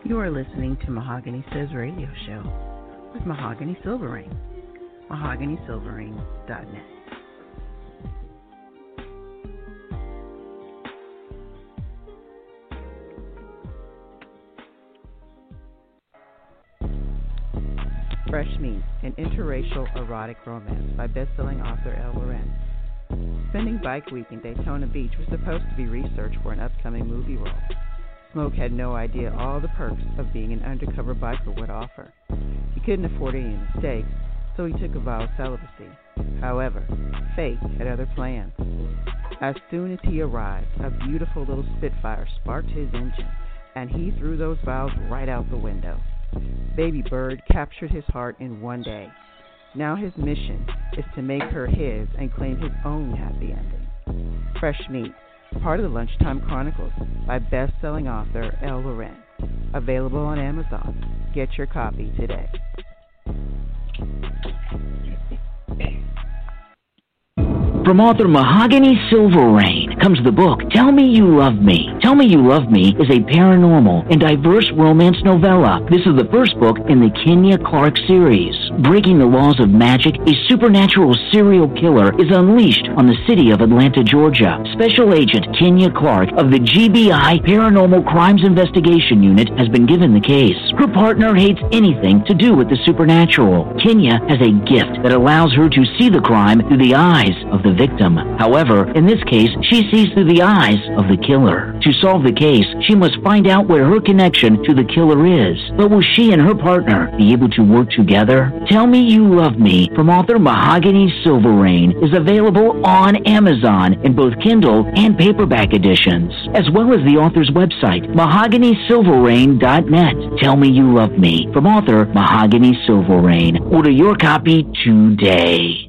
You are listening to Mahogany Says Radio Show with Mahogany Silverring. MahoganySilverring.net. Fresh Meat, an interracial erotic romance by best-selling author Elle Loren. Spending Bike Week in Daytona Beach was supposed to be research for an upcoming movie role. Smoke had no idea all the perks of being an undercover biker would offer. He couldn't afford any mistakes, so he took a vow of celibacy. However, fate had other plans. As soon as he arrived, a beautiful little Spitfire sparked his engine, and he threw those vows right out the window. Baby Bird captured his heart in one day. Now his mission is to make her his and claim his own happy ending. Fresh Meat, part of the Lunchtime Chronicles by best-selling author Elle Loren. Available on Amazon. Get your copy today. From author Mahogany Silverring comes the book Tell Me You Love Me. Tell Me You Love Me is a paranormal and diverse romance novella. This is the first book in the Kenya Clark series. Breaking the laws of magic, a supernatural serial killer is unleashed on the city of Atlanta, Georgia. Special Agent Kenya Clark of the GBI Paranormal Crimes Investigation Unit has been given the case. Her partner hates anything to do with the supernatural. Kenya has a gift that allows her to see the crime through the eyes of the victim. However, in this case, she sees through the eyes of the killer. To solve the case, she must find out where her connection to the killer is. But will she and her partner be able to work together? Tell Me You Love Me from author Mahogany Silverring is available on Amazon in both Kindle and paperback editions, as well as the author's website, MahoganySilverring.net. Tell Me You Love Me from author Mahogany Silverring. Order your copy today.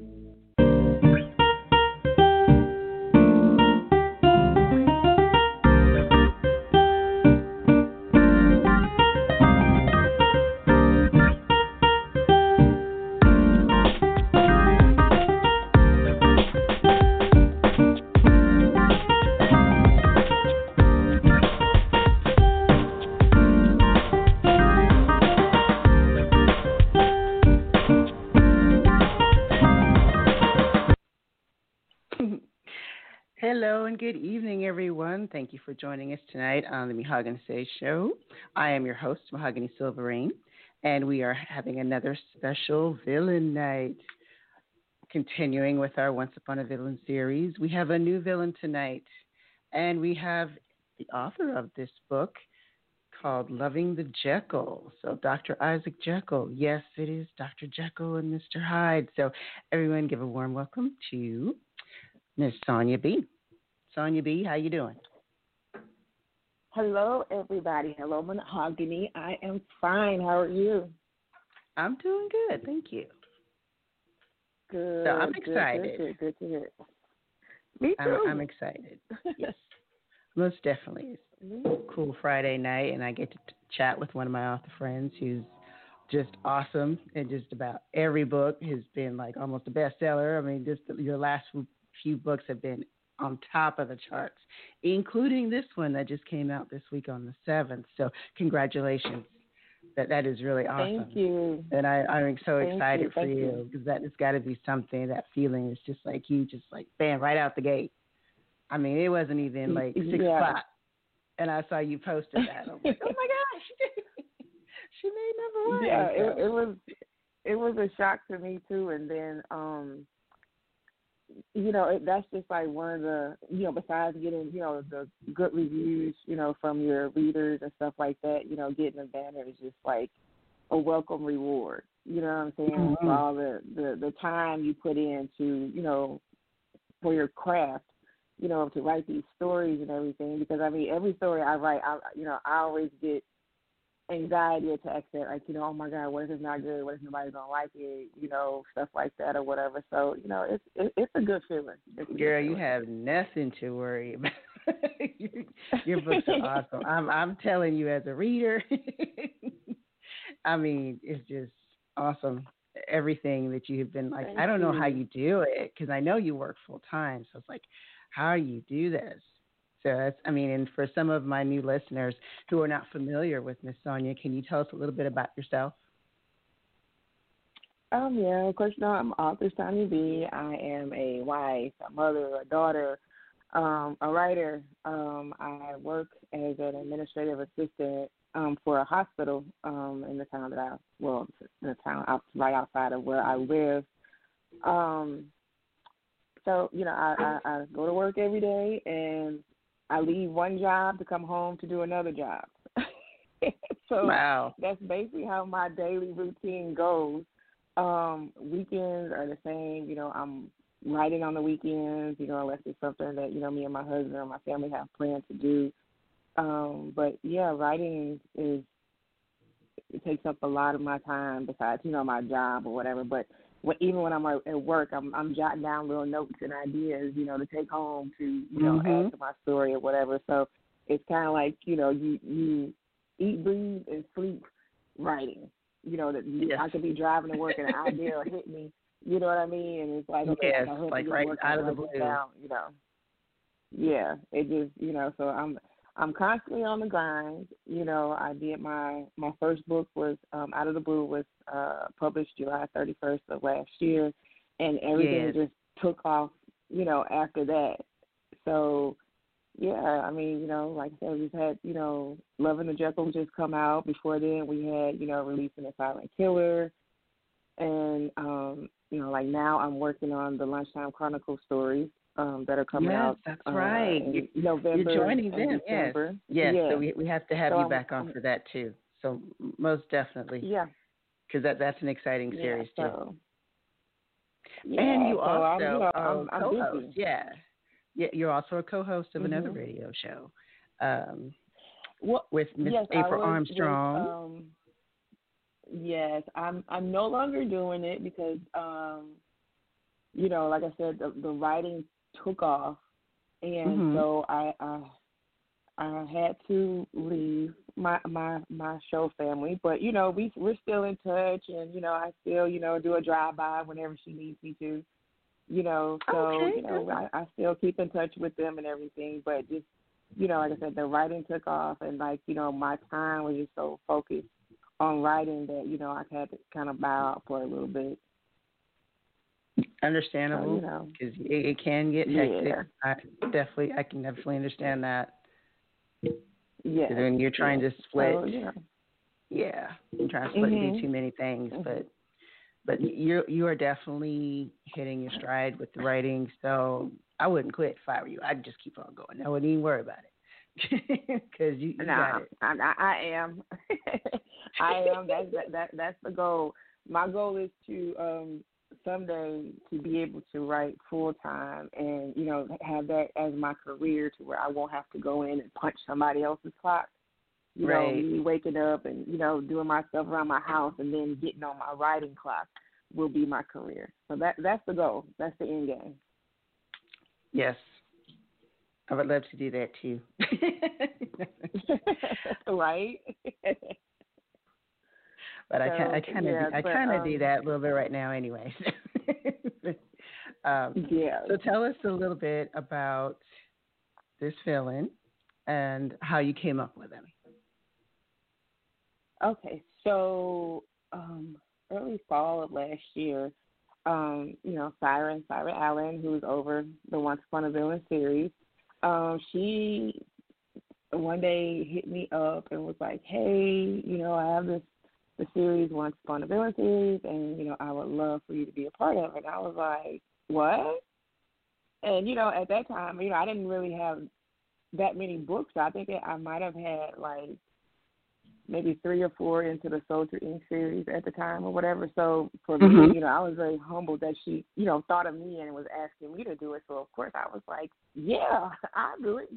Hello and good evening, everyone. Thank you for joining us tonight on the Mahogany Says Show. I am your host, Mahogany Silverring, and we are having another special villain night. Continuing with our Once Upon a Villain series, we have a new villain tonight, and we have the author of this book called Loving the Jekyll. So Dr. Isaac Jekyll. Yes, it is Dr. Jekyll and Mr. Hyde. So everyone give a warm welcome to Miss Sonia B. Sonia B., how you doing? Hello, everybody. Hello, Mahogany. I am fine. How are you? I'm doing good. Thank you. Good. So I'm excited. Good to hear. Me too. I'm excited. Yes, most definitely. It's a cool Friday night, and I get to chat with one of my author friends who's just awesome, and just about every book has been like almost a bestseller. I mean, just your last few books have been on top of the charts, including this one that just came out this week on the 7th. So congratulations. That is really awesome. Thank you. And I'm so excited for Thank you because that has got to be something, that feeling is just like you just like, bam, right out the gate. I mean, it wasn't even like 6 o'clock. And I saw you posted that. I'm like, oh my gosh, she made number one. Yeah, it was a shock to me too. And then, that's just like one of the, besides getting, the good reviews, from your readers and stuff like that, getting a banner is just like a welcome reward. You know what I'm saying? Mm-hmm. For all the time you put into, for your craft, to write these stories and everything. Because, I mean, every story I write, I always get anxiety attacks that, like, oh my God, what if it's not good? What if nobody's gonna like it? Stuff like that or whatever. So, it's a good feeling. Girl, you have nothing to worry about. Your books are awesome. I'm telling you, as a reader, I mean, it's just awesome. Everything that you have been like, I don't know how you do it because I know you work full time. So it's like, how do you do this? So that's, I mean, and for some of my new listeners who are not familiar with Miss Sonia, can you tell us a little bit about yourself? Yeah, of course, I'm author Sonia B. I am a wife, a mother, a daughter, a writer. I work as an administrative assistant for a hospital in the town the town right outside of where I live. So, I go to work every day, and I leave one job to come home to do another job. So Wow. that's basically how my daily routine goes. Weekends are the same. I'm writing on the weekends, unless it's something that, me and my husband or my family have planned to do. But, yeah, writing it takes up a lot of my time besides, my job or whatever. But even when I'm at work, I'm jotting down little notes and ideas, to take home to, add to my story or whatever. So it's kind of like, you eat, breathe, and sleep writing. Yes. I could be driving to work and an idea will hit me. You know what I mean? And it's like, okay, Yes, I hope like to right work out of the and write blue. this down, Yeah, it just, so I'm constantly on the grind. I did my first book was Out of the Blue was published July 31st of last year, and everything just took off, after that. So, yeah, I mean, like I said, we've had, Love and the Jekyll just come out. Before then, we had, Releasing the Silent Killer, and like now I'm working on the Lunchtime Chronicle stories. That are coming out. That's right. In November. You're joining them. December. Yes. Yeah. So we have to have you back on for that too. So most definitely. Yeah. Because that's an exciting series too. And you also I'm co-host. busy. Yeah. You're also a co-host of another radio show. With Miss April Armstrong. Yes, I'm no longer doing it because like I said, the writing took off, and so I had to leave my show family. But we're still in touch, and I still do a drive by whenever she needs me to. So I still keep in touch with them and everything. But just like I said, the writing took off, and my time was just so focused on writing that I had to kind of bow out for a little bit. Understandable, because it can get hectic. Yeah. I can definitely understand that. Yeah. When you're trying to split, you're trying to split and do too many things, but you are definitely hitting your stride with the writing. So I wouldn't quit if I were you. I'd just keep on going. I wouldn't even worry about it because you got it. I am. I am. That's the goal. My goal is to someday to be able to write full time and have that as my career, to where I won't have to go in and punch somebody else's clock. Me waking up and doing my stuff around my house and then getting on my writing clock will be my career. So that's the goal. That's the end game. Yes, I would love to do that too. Right. But I kind of do that a little bit right now, anyway. So tell us a little bit about this villain and how you came up with him. Okay, so early fall of last year, Syra Allen, who's over the Once Upon a Villain series, she one day hit me up and was like, "Hey, I have the series Once Upon a Villain series, and I would love for you to be a part of it." And I was like, "What?" And at that time, I didn't really have that many books. I think I might have had maybe 3 or 4 into the Soldier Inc. series at the time or whatever. So for me, I was very humbled that she, thought of me and was asking me to do it. So of course I was like, yeah, I'll do it,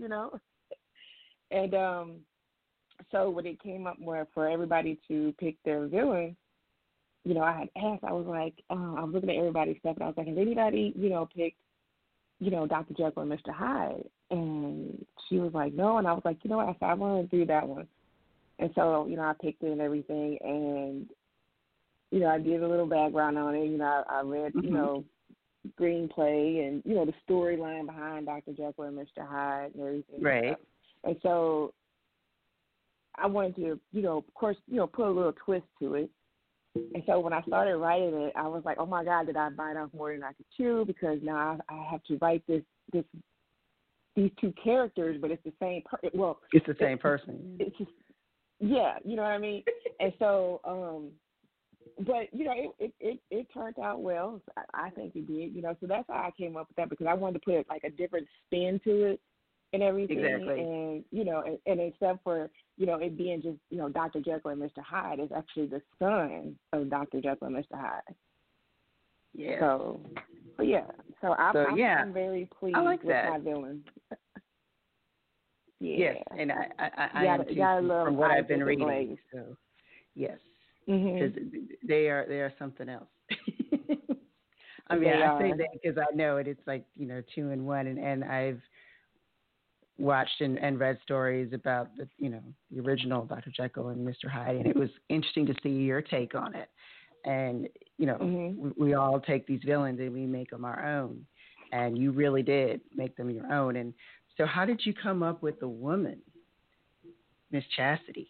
And so when it came up where for everybody to pick their villain, I had asked, I was like, I was looking at everybody's stuff and I was like, has anybody, picked, Dr. Jekyll and Mr. Hyde? And she was like, no. And I was like, you know what? I said, I want to do that one. And so, I picked it and everything, and, I did a little background on it. I read, screenplay and, you know, the storyline behind Dr. Jekyll and Mr. Hyde and everything. Right. And so I wanted to, you know, of course, you know, put a little twist to it. And so when I started writing it, I was like, oh my God, did I bite off more than I could chew? Because now I have to write these two characters, but it's the same. It's the same person. It's just, yeah, you know what I mean. And so, but you know, it turned out well. I think it did. You know, so that's how I came up with that, because I wanted to put like a different spin to it and everything. Exactly. And you know, and except for, you know, it being just, you know, Dr. Jekyll and Mr. Hyde is actually the son of Dr. Jekyll and Mr. Hyde. Yeah. So, but yeah. So I'm very pleased like with that. my villain. Yeah. Yes, and I am too, from what I've been reading. So, yes, because they are something else. I mean, I say that because I know it. It's like, you know, 2 in 1, and I've watched and read stories about the, you know, the original Dr. Jekyll and Mr. Hyde, and it was interesting to see your take on it. And you know, we all take these villains and we make them our own, and you really did make them your own. And so, how did you come up with the woman, Miss Chastity?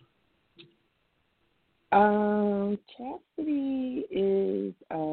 Chastity is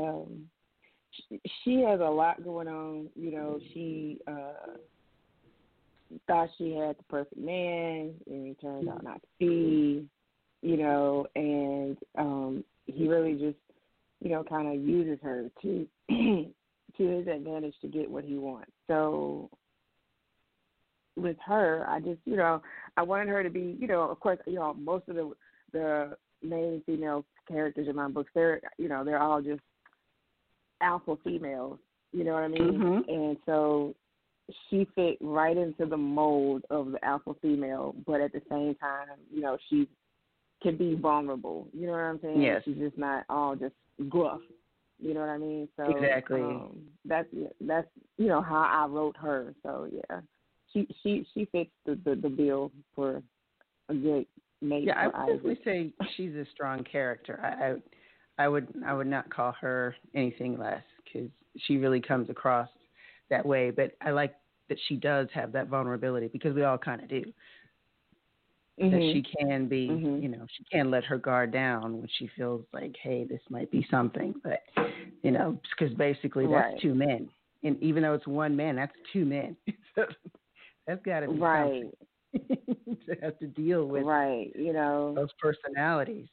she has a lot going on. You know, she thought she had the perfect man, and he turned out not to be. You know, and he really just, you know, kind of uses her to his advantage to get what he wants. So with her, I just, you know, I wanted her to be, you know, of course, you know, most of the main female characters in my books, they're, you know, they're all just alpha females, you know what I mean? And so she fit right into the mold of the alpha female, but at the same time, you know, she can be vulnerable, you know what I'm saying? Yes. She's just not all just gruff, you know what I mean? So exactly. That's you know how I wrote her. So yeah. She fits the bill for a good mate. Yeah, for I would definitely say she's a strong character. I would not call her anything less, because she really comes across that way. But I like that she does have that vulnerability, because we all kind of do. That she can be, you know, she can let her guard down when she feels like, hey, this might be something. But, you know, because basically that's 2 men. And even though it's 1 man, that's 2 men. That's got to be something to have to deal with. You know, those personalities.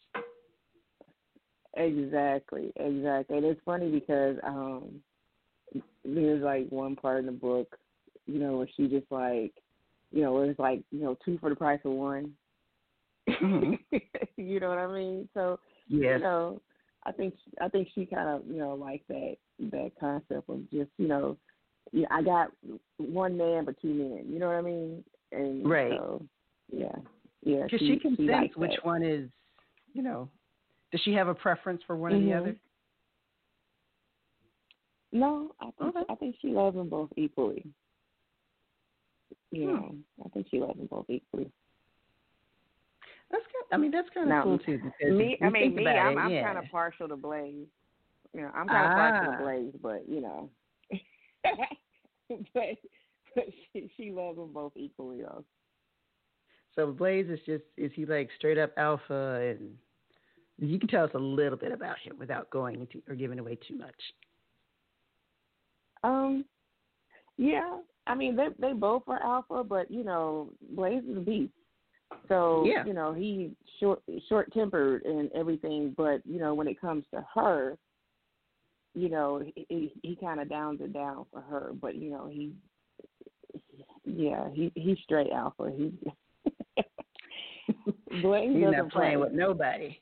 Exactly. And it's funny because there's like one part in the book, you know, where she just like, you know, where it's like, you know, 2 for the price of 1. You know what I mean? So, you know, I think she kind of, you know, like that concept of just, you know, yeah, I got 1 man but 2 men. You know what I mean? And so, yeah. Because she can sense which one is, you know. Does she have a preference for one or the other? No, I think she loves them both equally. You know, I think she loves them both equally. That's good. I mean, that's kind of cool too. Because I'm kind of partial to Blaze. You know, I'm kind of partial to Blaze, but you know. but she loves them both equally, though. So Blaze is he like straight up alpha, and you can tell us a little bit about him without going into or giving away too much. Yeah, I mean they both are alpha, but you know Blaze is a beast. So you know he's short tempered and everything, but you know when it comes to her, you know, he kind of downs it down for her, but you know he's straight alpha. Blaze he's doesn't not playing with nobody.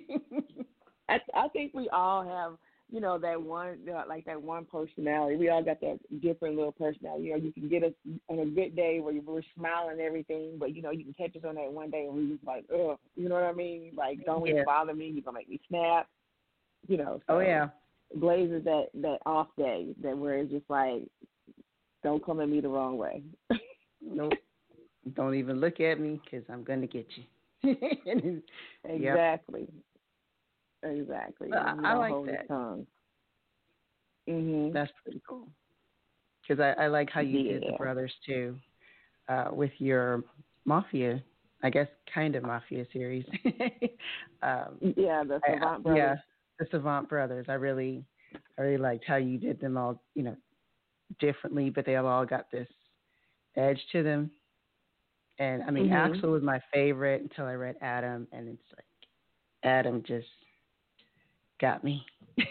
I think we all have, you know, that one like that one personality. We all got that different little personality. You know, you can get us on a good day where we're smiling and everything, but you know, you can catch us on that one day and we're just like, ugh, you know what I mean? Like, don't even bother me. You're gonna make me snap. You know. So. Blaze is that off day that where it's just like, don't come at me the wrong way. Nope. Don't even look at me because I'm going to get you. Exactly. Exactly. I like that. That's pretty cool. Because I like how you did the brothers too, with your Mafia, I guess, kind of Mafia series. The Savant Brothers. Yeah, the Savant Brothers. I really liked how you did them all, differently, but they have all got this edge to them. And I mean, Axel was my favorite until I read Adam, and it's like Adam just got me.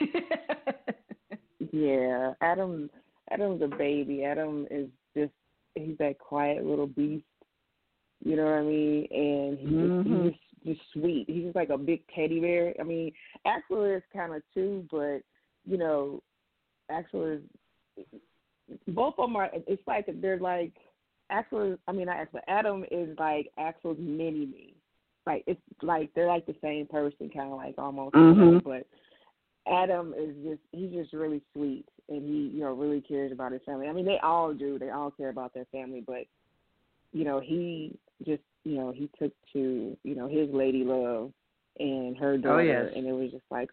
Yeah, Adam's a baby. Adam is he's that quiet little beast. You know what I mean? And he's just sweet. He's just like a big teddy bear. I mean, Axel is kind of too, but Axel is. Both of them are. It's like they're like Axel. Not Axel. Adam is like Axel's mini me. Like it's like they're like the same person, kind of like almost. But Adam he's just really sweet, and he really cares about his family. I mean, they all do. They all care about their family, but he just he took to his lady love and her daughter, and it was just like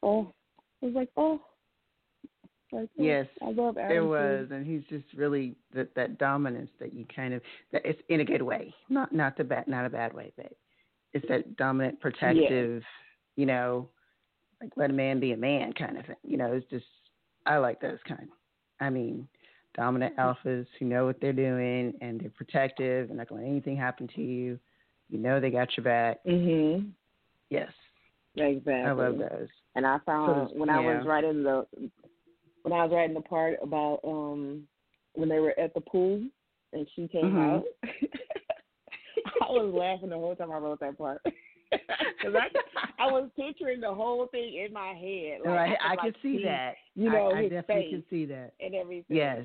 yes, I love Adam. There was, and he's just really that dominance that you kind of that it's in a good way, not a bad way, but it's that dominant, protective, like let a man be a man kind of thing. It's just I like those kind. I mean, dominant alphas who know what they're doing and they're protective and not going to let anything happen to you. They got your back. Yes, exactly. I love those. And I found when I was writing the part about when they were at the pool and she came out, I was laughing the whole time I wrote that part. Because I was picturing the whole thing in my head. Like, right, I could see that. I definitely could see that. And everything. Yes.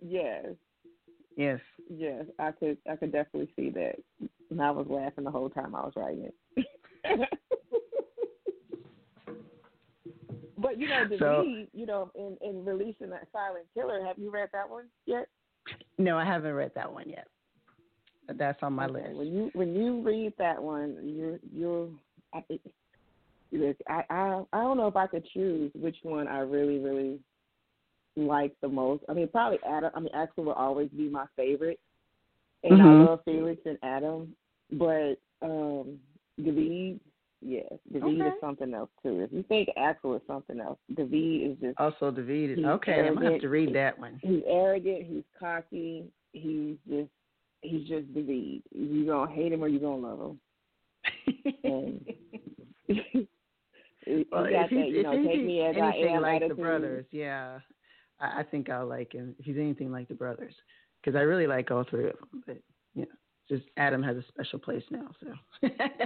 I could definitely see that. And I was laughing the whole time I was writing it. But David, in releasing that Silent Killer, have you read that one yet? No, I haven't read that one yet. That's on my list. When you read that one, I don't know if I could choose which one I really, really like the most. I mean, probably Adam. I mean, Axel will always be my favorite, and I love Felix and Adam. But David, David is something else too. If you think Axel is something else, David is just. Also, David is okay. I'm gonna have to read that one. He's arrogant. He's cocky. He's just David. You're gonna hate him or you're gonna love him. And well, if he's take me as I am like attitude. The brothers, I think I'll like him if he's anything like the brothers, because I really like all three of them. But just Adam has a special place now. So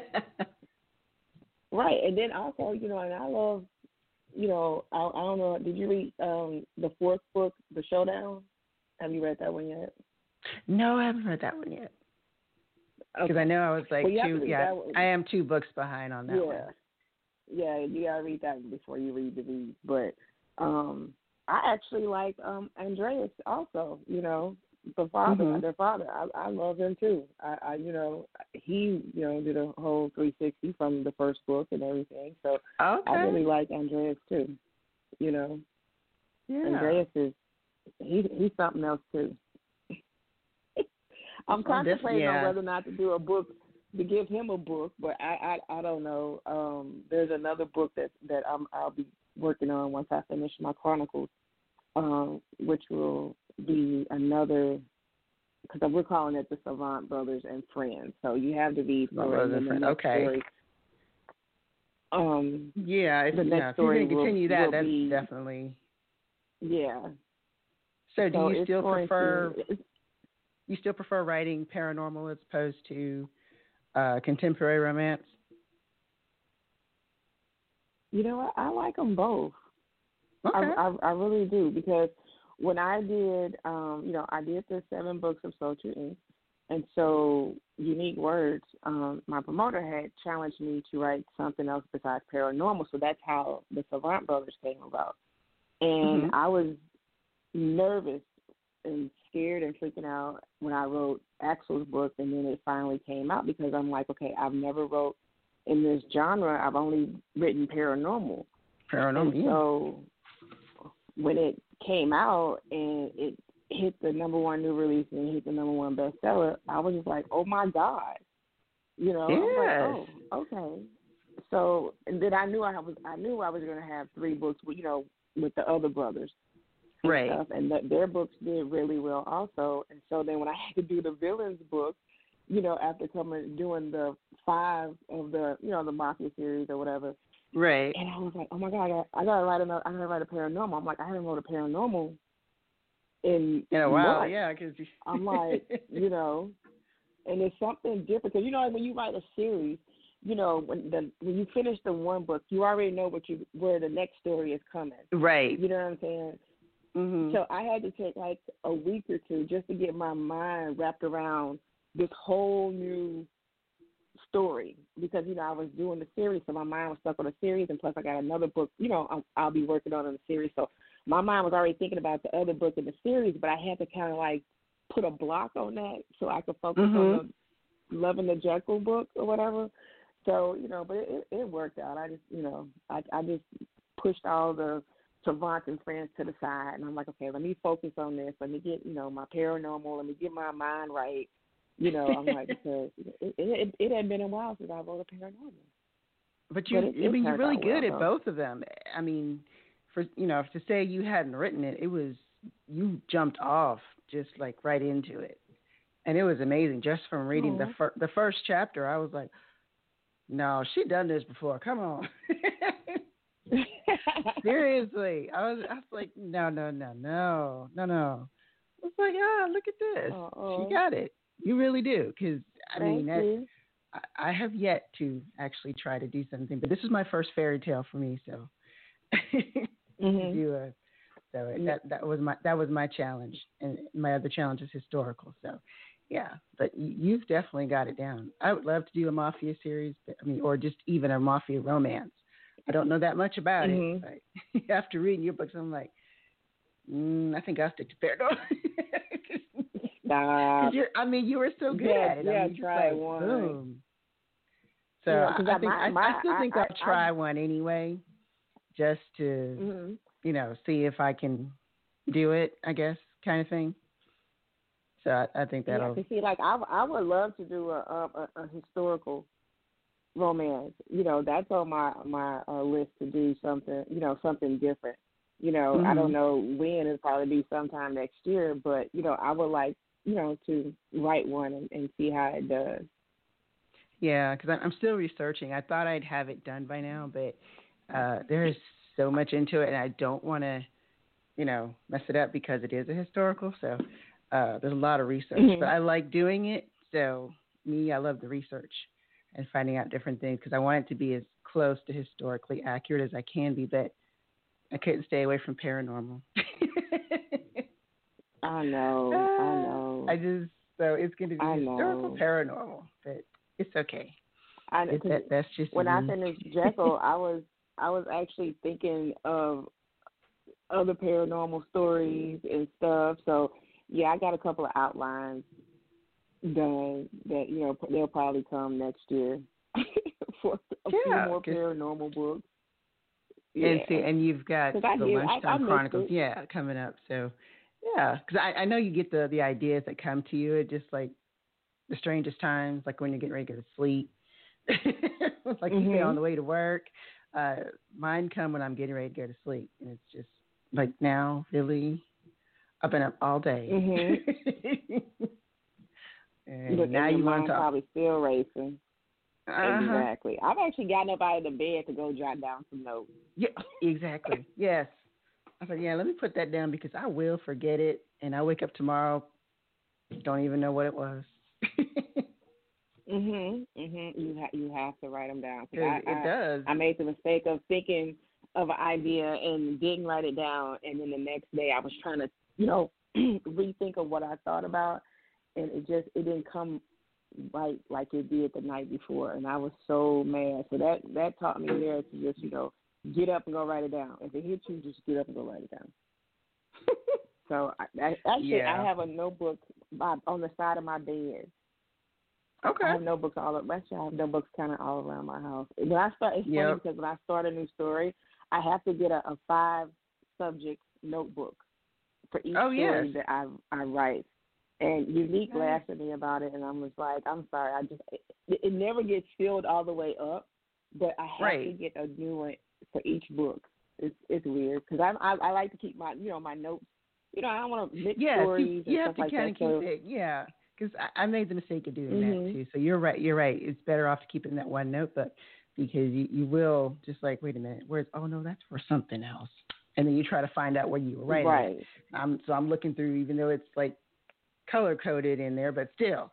right, and then also and I love I don't know. Did you read the fourth book, The Showdown? Have you read that one yet? No, I haven't read that one yet. Because I know I was like I am 2 books behind on that one. Yeah, you gotta read that one before you read the read. But I actually like Andreas also. The father, their father. I love him too. He did a whole 360 from the first book and everything. So I really like Andreas too. Andreas is he's something else too. I'm contemplating on whether or not to do a book, to give him a book, but I don't know. There's another book that I'll be working on once I finish my Chronicles, which will be another, because we're calling it the Savant Brothers and Friends. So you have David story and the next story. If you're going to continue that, that's definitely. Yeah. So do you still prefer? You still prefer writing paranormal as opposed to contemporary romance? I like them both. Okay. I really do, because when I did, I did the 7 books of Sultry Ink, and so Unique Words, my promoter had challenged me to write something else besides paranormal, so that's how the Savant Brothers came about. And I was nervous and scared and freaking out when I wrote Axel's book, and then it finally came out, because I'm like, okay, I've never wrote in this genre. I've only written paranormal. So when it came out and it hit the number one new release and it hit the number one bestseller, I was just like, oh my God. You know, yes. I was like, oh, okay. So, and then I knew I was going to have 3 books, with, you know, with the other brothers, and right? Stuff, and their books did really well also. And so then when I had to do the villains book, you know, after doing the 5 of the, you know, the Mafia series or whatever, right? And I was like, oh my God, I gotta write a paranormal. I'm like, I haven't wrote a paranormal in a while, months. yeah. Cause I'm like, you know. And it's something different because, you know, like when you write a series, you know, when you finish the one book, you already know where the next story is coming. right. You know what I'm saying? Mm-hmm. So I had to take like a week or two just to get my mind wrapped around this whole new story because, you know, I was doing the series, so my mind was stuck on the series, and plus I got another book, you know, I'll be working on in the series. So my mind was already thinking about the other book in the series, but I had to kind of like put a block on that so I could focus on the Loving the Jekyll book or whatever. So, you know, but it worked out. I just, you know, I just pushed all the Savant and friends to the side, and I'm like, okay, let me focus on this. Let me get, you know, my paranormal. Let me get my mind right. You know, I'm like, because it had been a while since I wrote a paranormal. But you're really good at both of them. I mean, for, you know, to say you hadn't written it, you jumped off just like right into it, and it was amazing. Just from reading the first chapter, I was like, no, she done this before. Come on. Seriously, I was like, no. It's like, look at this. She got it. You really do, because I have yet to actually try to do something, but this is my first fairy tale for me, so. That was my challenge, and my other challenge is historical. So, yeah, but you've definitely got it down. I would love to do a mafia series, or just even a mafia romance. I don't know that much about it, but after reading your books, I'm like, I think I'll stick to paranormal. Stop. You were so good at it. Yeah, try one. Boom. So I still think I'll try one anyway, just to, you know, see if I can do it, I guess, kind of thing. So I think that'll. Yeah, see, like I would love to do a historical romance. You know, that's on my list to do something. You know, something different. You know, I don't know when. It'll probably be sometime next year. But you know, I would like, you know, to write one and see how it does. Yeah, because I'm still researching. I thought I'd have it done by now, but there is so much into it, and I don't want to, you know, mess it up because it is a historical. So there's a lot of research, but I like doing it. So I love the research and finding out different things because I want it to be as close to historically accurate as I can be, but I couldn't stay away from paranormal. I know. So it's going to be historical paranormal, but it's okay. That's just when I finished Jekyll, I was actually thinking of other paranormal stories and stuff. So yeah, I got a couple of outlines done that, you know, they'll probably come next year for a few more paranormal books. Yeah. And you've got the Lunchtime Chronicles, coming up. So yeah, because I know you get the ideas that come to you at just like the strangest times, like when you're getting ready to go to sleep. Like you say on the way to work. Mine come when I'm getting ready to go to sleep, and it's just like now, really, I've been up all day. And now you want to talk. Probably still racing. Exactly. I've actually gotten up out of the bed to go jot down some notes. Yeah, exactly. Yes. I said, let me put that down because I will forget it, and I wake up tomorrow, don't even know what it was. You have to write them down. It does. I made the mistake of thinking of an idea and didn't write it down, and then the next day I was trying to, you know, rethink of what I thought about, and it didn't come right like it did the night before, and I was so mad. So that taught me there to just, you know, get up and go write it down. If it hits you, just get up and go write it down. So I have a notebook on the side of my bed. Okay. I have notebooks I have notebooks kind of all around my house. When I start, it's funny because when I start a new story, I have to get a 5 subject notebook for each Oh, story yes. that I write. And Unique Okay. laughed at me about it, and I was like, I'm sorry, it never gets filled all the way up, but I have to Right. get a new one for each book. It's weird because I like to keep my notes. I don't want to mix Yes, stories and you have stuff to like kind that. of keep So, it, yeah. Because I made the mistake of doing that mhm, too. So you're right. You're right. It's better off to keep it in that one notebook because you will just like, wait a minute, where's? Oh no, that's for something else. And then you try to find out where you were writing it. right. I'm looking through, even though it's like color coded in there, but still,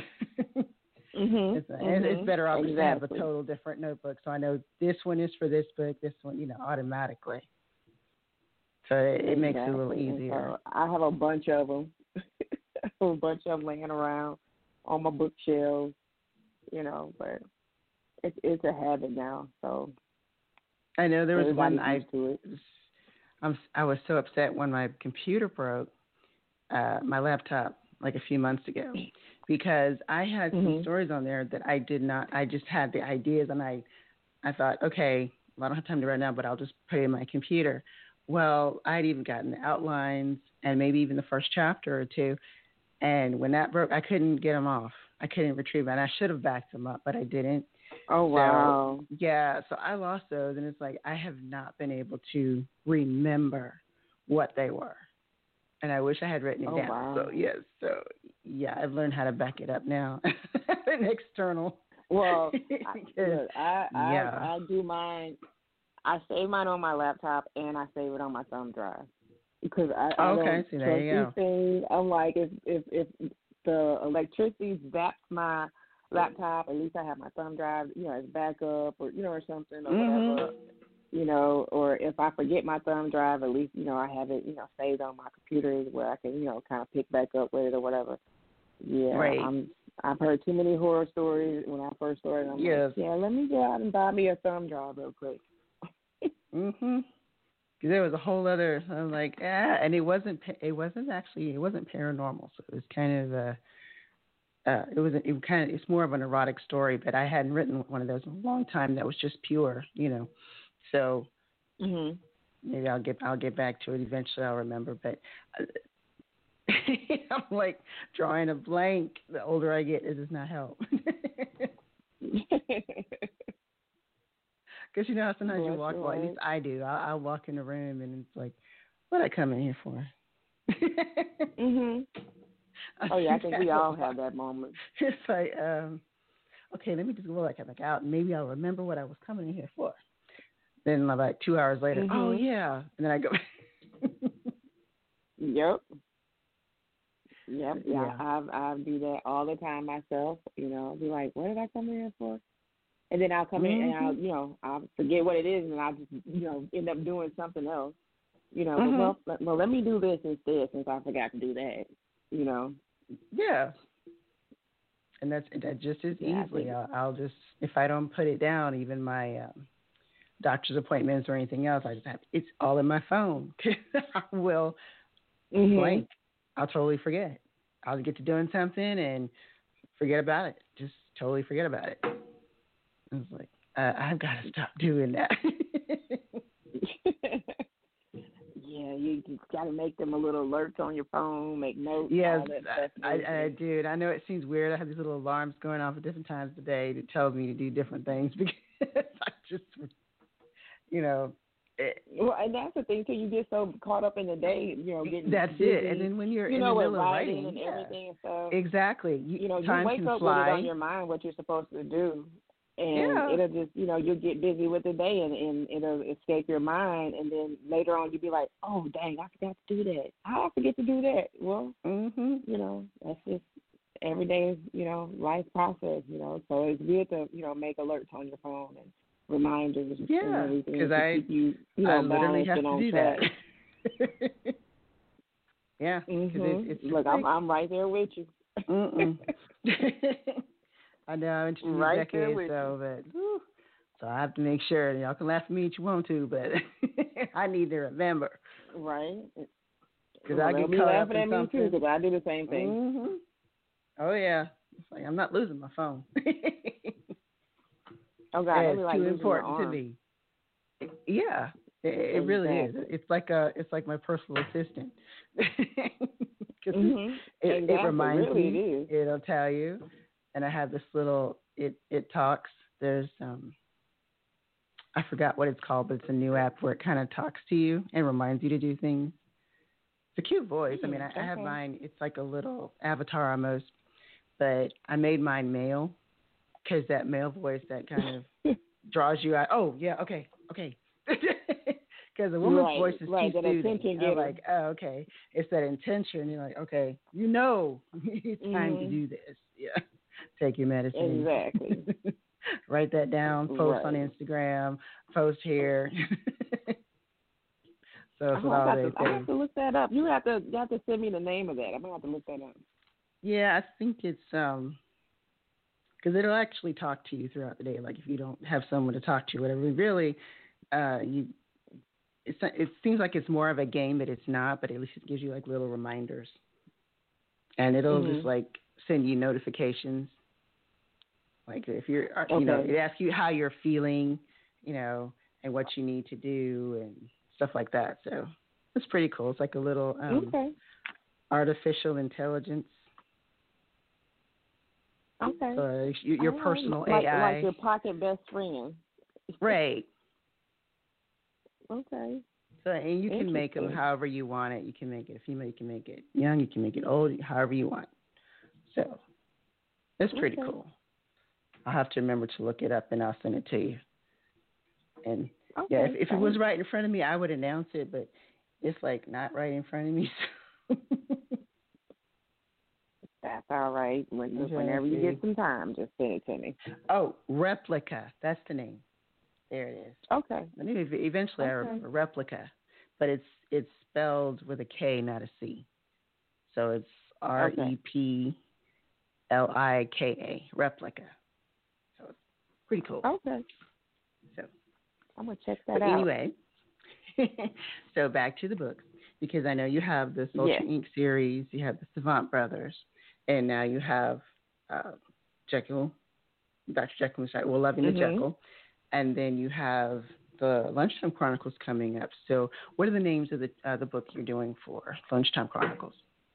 Mhm, it's mhm, better off just to have a exactly. total different notebook. So I know this one is for this book, this one, automatically. So it makes it a little Exactly. And easier. so I have a bunch of them, a bunch of them laying around on my bookshelves, but it's a habit now. So I know there was one everybody's used to it. I was so upset when my computer broke, my laptop, like a few months ago, because I had some Mhm. stories on there that I did not. I just had the ideas, and I thought, okay, well, I don't have time to write now, but I'll just put it in my computer. Well, I'd even gotten the outlines and maybe even the first chapter or two, and when that broke, I couldn't get them off. I couldn't retrieve them, and I should have backed them up, but I didn't. Oh So wow. yeah, so I lost those, and it's like I have not been able to remember what they were, and I wish I had written it Oh down. So wow. yes, so yeah, I've learned how to back it up now, an external. Well, Because, look, I, I yeah. I do mine. I save mine on my laptop and I save it on my thumb drive because I Okay, don't see, there trust you these go. things. I'm like, if the electricity zaps my laptop, at least I have my thumb drive, as backup or or something or whatever, Mhm. or if I forget my thumb drive, at least I have it saved on my computer where I can kind of pick back up with it or whatever. Yeah, Right. I've heard too many horror stories when I first started. I'm like, Yes. yeah, let me go out and buy me a thumb drive real quick. Mhm. 'Cause there was a whole other. I'm like, and it wasn't. It wasn't actually. It wasn't paranormal. So it was kind of it was. It kind of. It's more of an erotic story, but I hadn't written one of those in a long time. That was just pure. So Mhm. maybe I'll get back to it eventually. I'll remember, but I'm like drawing a blank. The older I get, it does not help. Because how sometimes you Bless walk. your Well, at least heart. I do. I'll walk in the room and it's like, what I come in here for? Mhm. I Oh yeah, I just think have we a all lot. have that moment. It's like, okay, let me just go back out, and maybe I'll remember what I was coming in here for. Then about 2 hours later, oh Mhm. yeah, and then I go. Yep. Yep. Yeah, Yeah. I do that all the time myself. I'll be like, what did I come in here for? And then I'll come in and Mhm. I'll forget what it is, and I'll just end up doing something else. But Mhm. let me do this instead since I forgot to do that. You know. Yeah. And that just as Yeah, I easily. think. I'll just, if I don't put it down, even my doctor's appointments or anything else, I just have it's all in my phone. I will Mhm. blank. I'll totally forget. I'll get to doing something and forget about it. Just totally forget about it. It's like I've got to stop doing that. Yeah, you got to make them a little alerts on your phone, make notes, Yes, all that stuff and I everything. do. I know it seems weird. I have these little alarms going off at different times of the day that tells me to do different things because I just, you know, it, Well, and that's the thing too. You get so caught up in the day, getting that's it. And busy, then when you're in the with middle of writing writing, and yeah, everything and stuff. exactly. You Time wake can up with it on fly. your mind what you're supposed to do, and Yeah. it'll just, you'll get busy with the day, and it'll escape your mind, and then later on you'll be like, oh dang, I forgot to do that. How I forget to do that? Well, Mhm. that's just everyday, life process, So it's good to, make alerts on your phone and reminders and Yeah, everything because to keep you, I literally balanced have and to on do that. track. Yeah, because it's just Look, I'm like, I'm right there with you. mm-mm. I know I went to New Right there decade, with you. so but so I have to make sure. Y'all can laugh at me if you want to, but I need to remember Right. because Well, I they'll get be caught up laughing in at me too something. because I do the same thing. Oh yeah, it's like I'm not losing my phone. Oh God, that'd It's be like too losing your important to arm. me. Yeah, It really is. Exactly. It's like my personal assistant. Because it Exactly. reminds Really, it me. is. It'll tell you, and I have this little. It talks. There's I forgot what it's called, but it's a new app where it kind of talks to you and reminds you to do things. It's a cute voice. I mean, I have Okay. mine. It's like a little avatar almost, but I made mine male because that male voice that kind of draws you out. Oh yeah, okay, okay. Because a woman's voice is right. too That soothing. attention I'm getter. like, oh okay. It's that intention. You're like, okay, you know, it's time to Mhm. do this. Yeah, take your medicine. Exactly. Write that down. Post on Right. Instagram. Post here. So it's an Oh, all day I have thing. to look that up. You have to send me the name of that. I'm gonna have to look that up. Yeah, I think it's because it'll actually talk to you throughout the day. Like if you don't have someone to talk to, whatever. Really, you it seems like it's more of a game, but it's not. But at least it gives you like little reminders, and it'll just Mhm. like send you notifications. Like if you're, Okay. it asks you how you're feeling, and what you need to do and stuff like that. So it's pretty cool. It's like a little Okay. artificial intelligence. Okay. So your All right. personal Like AI, your pocket best friend. right? Okay. So and you can make them Interesting. however you want it. You can make it a female. You can make it young. You can make it old. However you want. So it's pretty Okay. cool. I'll have to remember to look it up and I'll send it to you. And yeah, Okay. if it was Thanks. right in front of me, I would announce it. But it's like not right in front of me. So. That's all right. I'm trying to Whenever you get see. some time, just send it to me. Oh, Replica. That's the name. There it is. Okay. I mean, eventually I Okay. remember Replica, but it's spelled with a K, not a C. So it's Okay. Replika, Replica. So it's pretty cool. Okay. So, I'm gonna check that but out. anyway, so back to the books because I know you have the Sultry Yes. Inc. series, you have the Savant Brothers, and now you have Jekyll, Dr. Jekyll and Hyde, well, Loving the Mhm. Jekyll, and then you have the Lunchtime Chronicles coming up. So, what are the names of the book you're doing for Lunchtime Chronicles?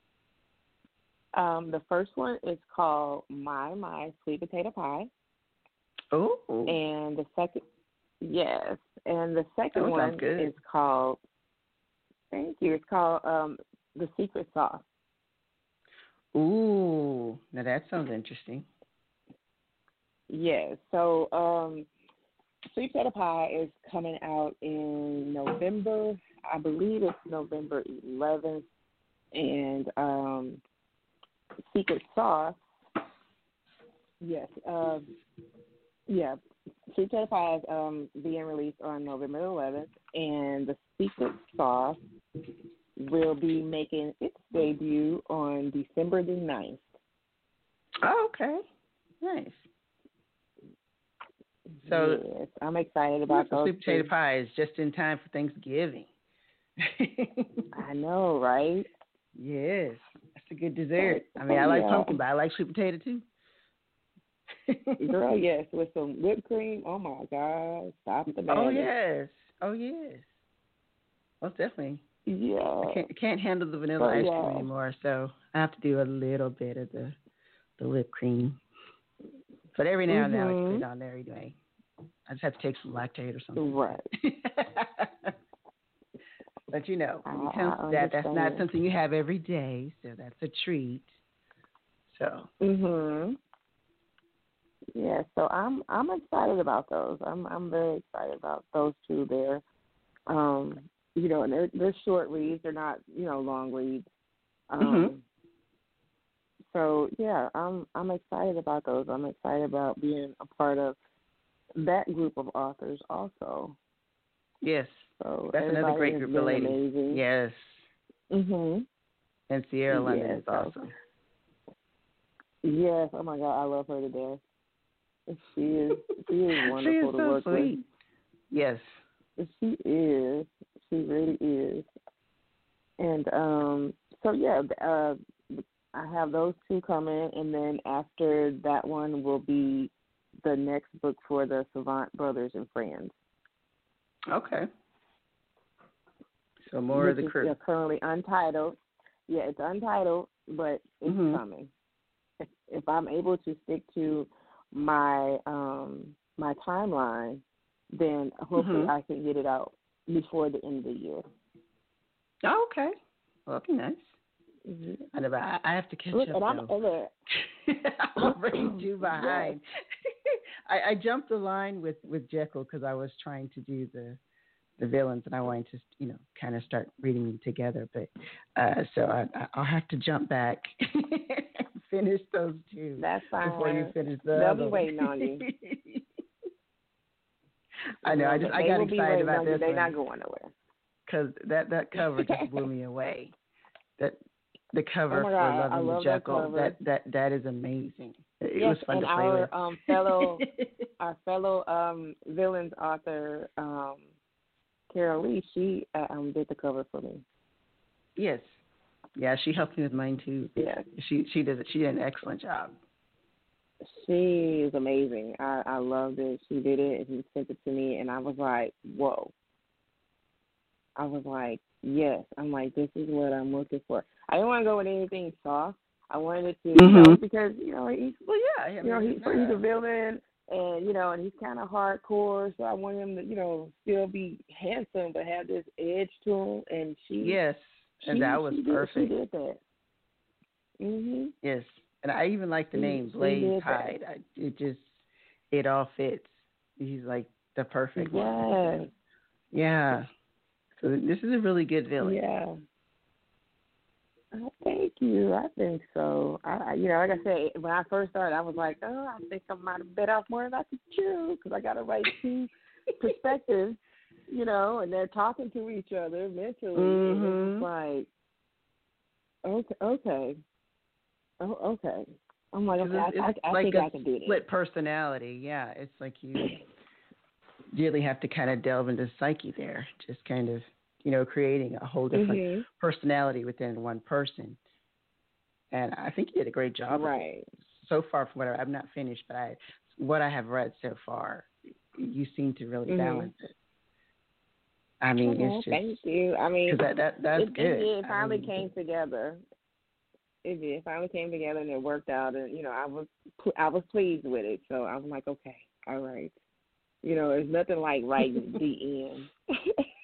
The first one is called My Sweet Potato Pie, Oh, and the second, yes, and the that second one sounds one good. is called. Thank you. It's called The Secret Sauce. Ooh, now that sounds interesting. Yes. So Sweet Potato Pie is coming out in November. I believe it's November 11th, and Secret Sauce. Yes. Yeah. Sweet Potato Pie is being released on November 11th, and the Secret Sauce will be making its debut on December the 9th. Oh, okay, nice. So, Yes, I'm excited about the those sweet potato two. pie is just in time for Thanksgiving. I know, right? Yes, that's a good dessert. I mean, I like Yeah. pumpkin, but I like sweet potato too. Girl, yes, with some whipped cream. Oh my God, stop the Oh madness. yes, oh yes, most definitely. Yeah. I can't handle the vanilla So ice cream yeah. anymore, so I have to do a little bit of the whipped cream. But every now and then I like to put it Mhm. on there anyway. I just have to take some lactate or something. Right. But when it comes I to that, that's not understand. something you have every day, so that's a treat. So, Mhm. Yeah. So I'm excited about those. I'm very excited about those two there. And they're short reads. They're not long reads. mhm, So yeah, I'm excited about those. I'm excited about being a part of that group of authors also. yes, So that's another everybody great has group of been ladies. amazing. Yes, Mhm. and Sierra London Yeah. is So awesome. yes. Oh my God, I love her to death. She is She is wonderful to so work with. sweet. Yes. She is. She really is. And so yeah, I have those two coming, and then after that one will be the next book for the Savant Brothers and Friends. Okay. So more of the crew. Which is currently untitled. Yeah, it's untitled, but it's coming. If I'm able to stick to my my timeline, then hopefully I can get it out before the end of the year. Oh, okay. Well, that'd be nice. I have to catch up, though. I'm already too behind. I jumped the line with Jekyll because I was trying to do the villains, and I wanted to, kind of start reading them together. But so I'll have to jump back and finish those two. That's fine. Before you finish the They'll other be waiting on you. I know. I got excited about this. They're not going nowhere. Because that cover just blew me away. The cover for Loving the Jekyll, that is amazing. It was fun to play with. Our fellow villains author, Carol Lee, she did the cover for me. Yes. Yeah, she helped me with mine too. Yeah. She did it. She did an excellent job. She is amazing. I loved it. She did it and she sent it to me and I was like, whoa. I was like, yes. I'm like, this is what I'm looking for. I didn't want to go with anything soft. I wanted it to, because, he's a villain and, and he's kind of hardcore. So I want him to, still be handsome but have this edge to him. And that was perfect. She did that. Yes. And I even like the name Blaze Hyde. It all fits. He's like the perfect one. Yeah. So this is a really good villain. Yeah. Oh, thank you. I think so. Like I said, when I first started, I was like, I think I might have bit off more than I could chew because I got to write two perspectives, and they're talking to each other mentally. And it's like, okay. Oh, okay. I'm like, I think I can do this. Split personality. Yeah, it's like you really have to kind of delve into psyche there. Just kind of, creating a whole different personality within one person. And I think you did a great job. Right. So far, from what I've not finished, but what I have read so far, you seem to really balance it. I mean, it's just. Thank you. I mean, that's good. It finally came together. It did. It finally came together and it worked out, and I was pleased with it. So I was like, okay, all right. There's nothing like writing the end.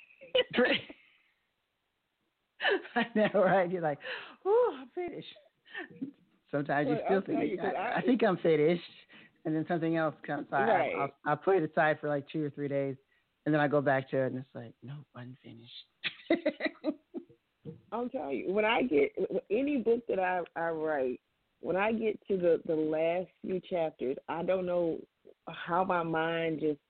I know, right? You're like, oh, I'm finished. Sometimes you still think, I think I'm finished, and then something else comes. Right. I'll put it aside for like 2 or 3 days, and then I go back to it, and it's like, no, unfinished. I'm telling you, when I get any book that I write, when I get to the last few chapters, I don't know how my mind just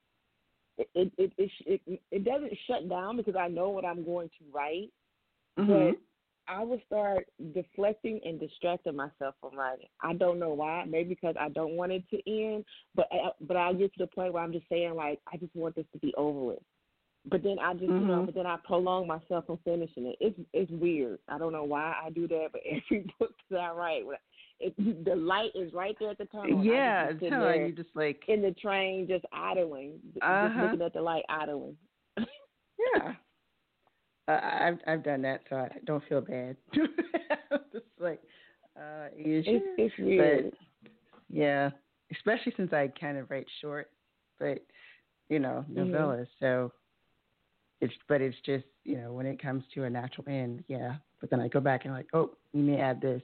it doesn't shut down because I know what I'm going to write, but I will start deflecting and distracting myself from writing. I don't know why. Maybe because I don't want it to end, but I'll get to the point where I'm just saying, like, I just want this to be over with. But then I just, but then I prolong myself from finishing it. It's weird. I don't know why I do that, but every book that I write, the light is right there at the tunnel. Yeah, it's kind of like you just like in the train, just idling, just looking at the light, idling. Yeah, I've done that, so I don't feel bad. Just like, it's weird. But, yeah, especially since I kind of write short, but novellas. So it's just when it comes to a natural end, yeah. But then I go back and like, oh, you may add this.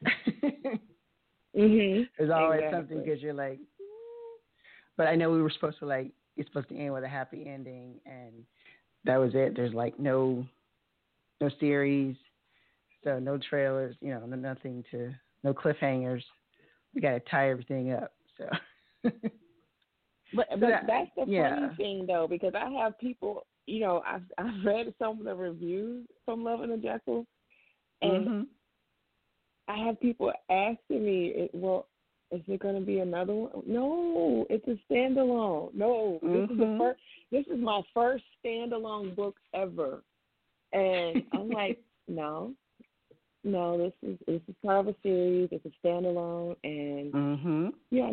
There's always something because you're like, but I know we were supposed to it's supposed to end with a happy ending, and that was it. There's like no series, so no trailers, nothing no cliffhangers. We got to tie everything up. So, but that's the funny thing though, because I have people. I've read some of the reviews from Loving the Jekyll, and I have people asking me, well, is there going to be another one? No, it's a standalone. No, this is my first standalone book ever. And I'm like, no, this is part of a series. It's a standalone, and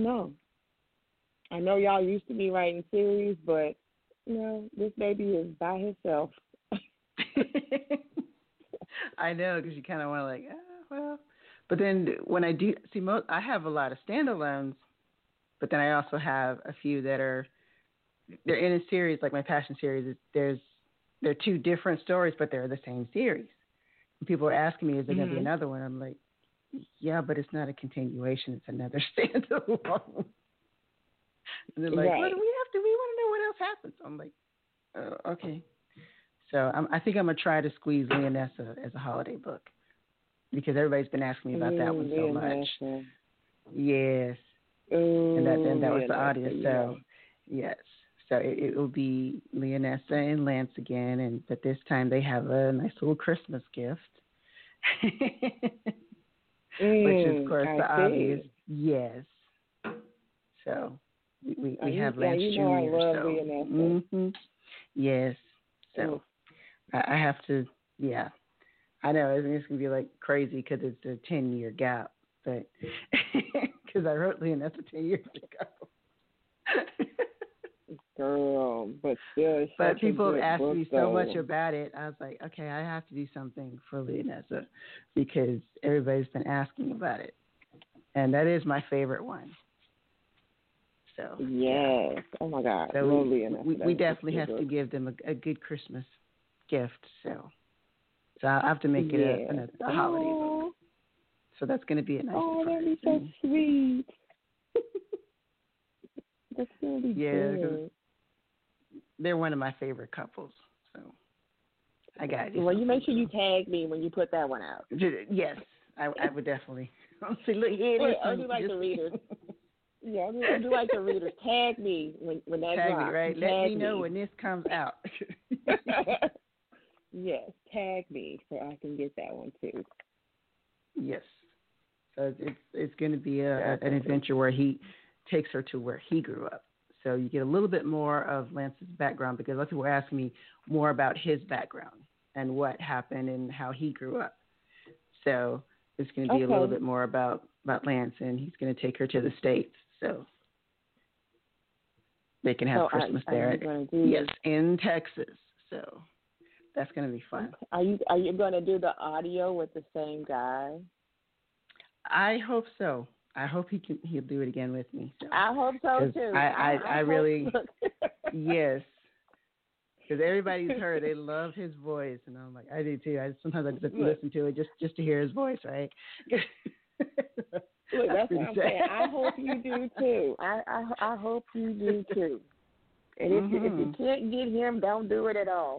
I know y'all used to be writing series, but this baby is by himself. I know, because you kind of want to like, well. But then when I do see, I have a lot of standalones, but then I also have a few that they're in a series, like my Passion series. They're two different stories, but they're the same series. And people are asking me, is there going to be another one? I'm like, yeah, but it's not a continuation. It's another standalone. And they're like, what do we have to? We want to know what else happens. So I'm like, oh, okay. So I think I'm going to try to squeeze Leonessa as a holiday book, because everybody's been asking me about that one so much. Yes. And that was the audience. So, yes. So it will be Leonessa and Lance again, but this time they have a nice little Christmas gift, which is, of course, the obvious. Yes. So we have Lance Jr. I love so. Leonessa. Mm-hmm. Yes. So I have to, yeah. I know it's going to be like crazy because it's a 10-year gap, but because I wrote Leonessa 10 years ago. Girl, but still, but people have asked me so much about it. I was like, okay, I have to do something for Leonessa because everybody's been asking about it, and that is my favorite one. So yes, yeah. Oh my God, so we definitely have to give them a good Christmas gift. So I have to make it a holiday book. So that's going to be a nice surprise. That'd be so sweet. That's going to be good. They're one of my favorite couples, so I got it. Well, you make sure you tag me when you put that one out. Yes, I would definitely. See, look here. I do like the readers. Yeah, I do like the readers. Tag me when that tag drops. Me, right? Let me know when this comes out. Yes, tag me so I can get that one too. Yes. So it's going to be an adventure where he takes her to where he grew up. So you get a little bit more of Lance's background, because a lot of people were asking me more about his background and what happened and how he grew up. So it's going to be a little bit more about Lance, and he's going to take her to the States. So they can have Christmas there. Yes, in Texas. So that's going to be fun. Are you going to do the audio with the same guy? I hope so. I hope he'll do it again with me. So. I hope so too. I really yes, because everybody's heard, they love his voice, and I'm like, I do too. Sometimes I just listen to it just to hear his voice, right? Look, that's what I'm saying. I hope you do too. I hope you do too. And if you can't get him, don't do it at all.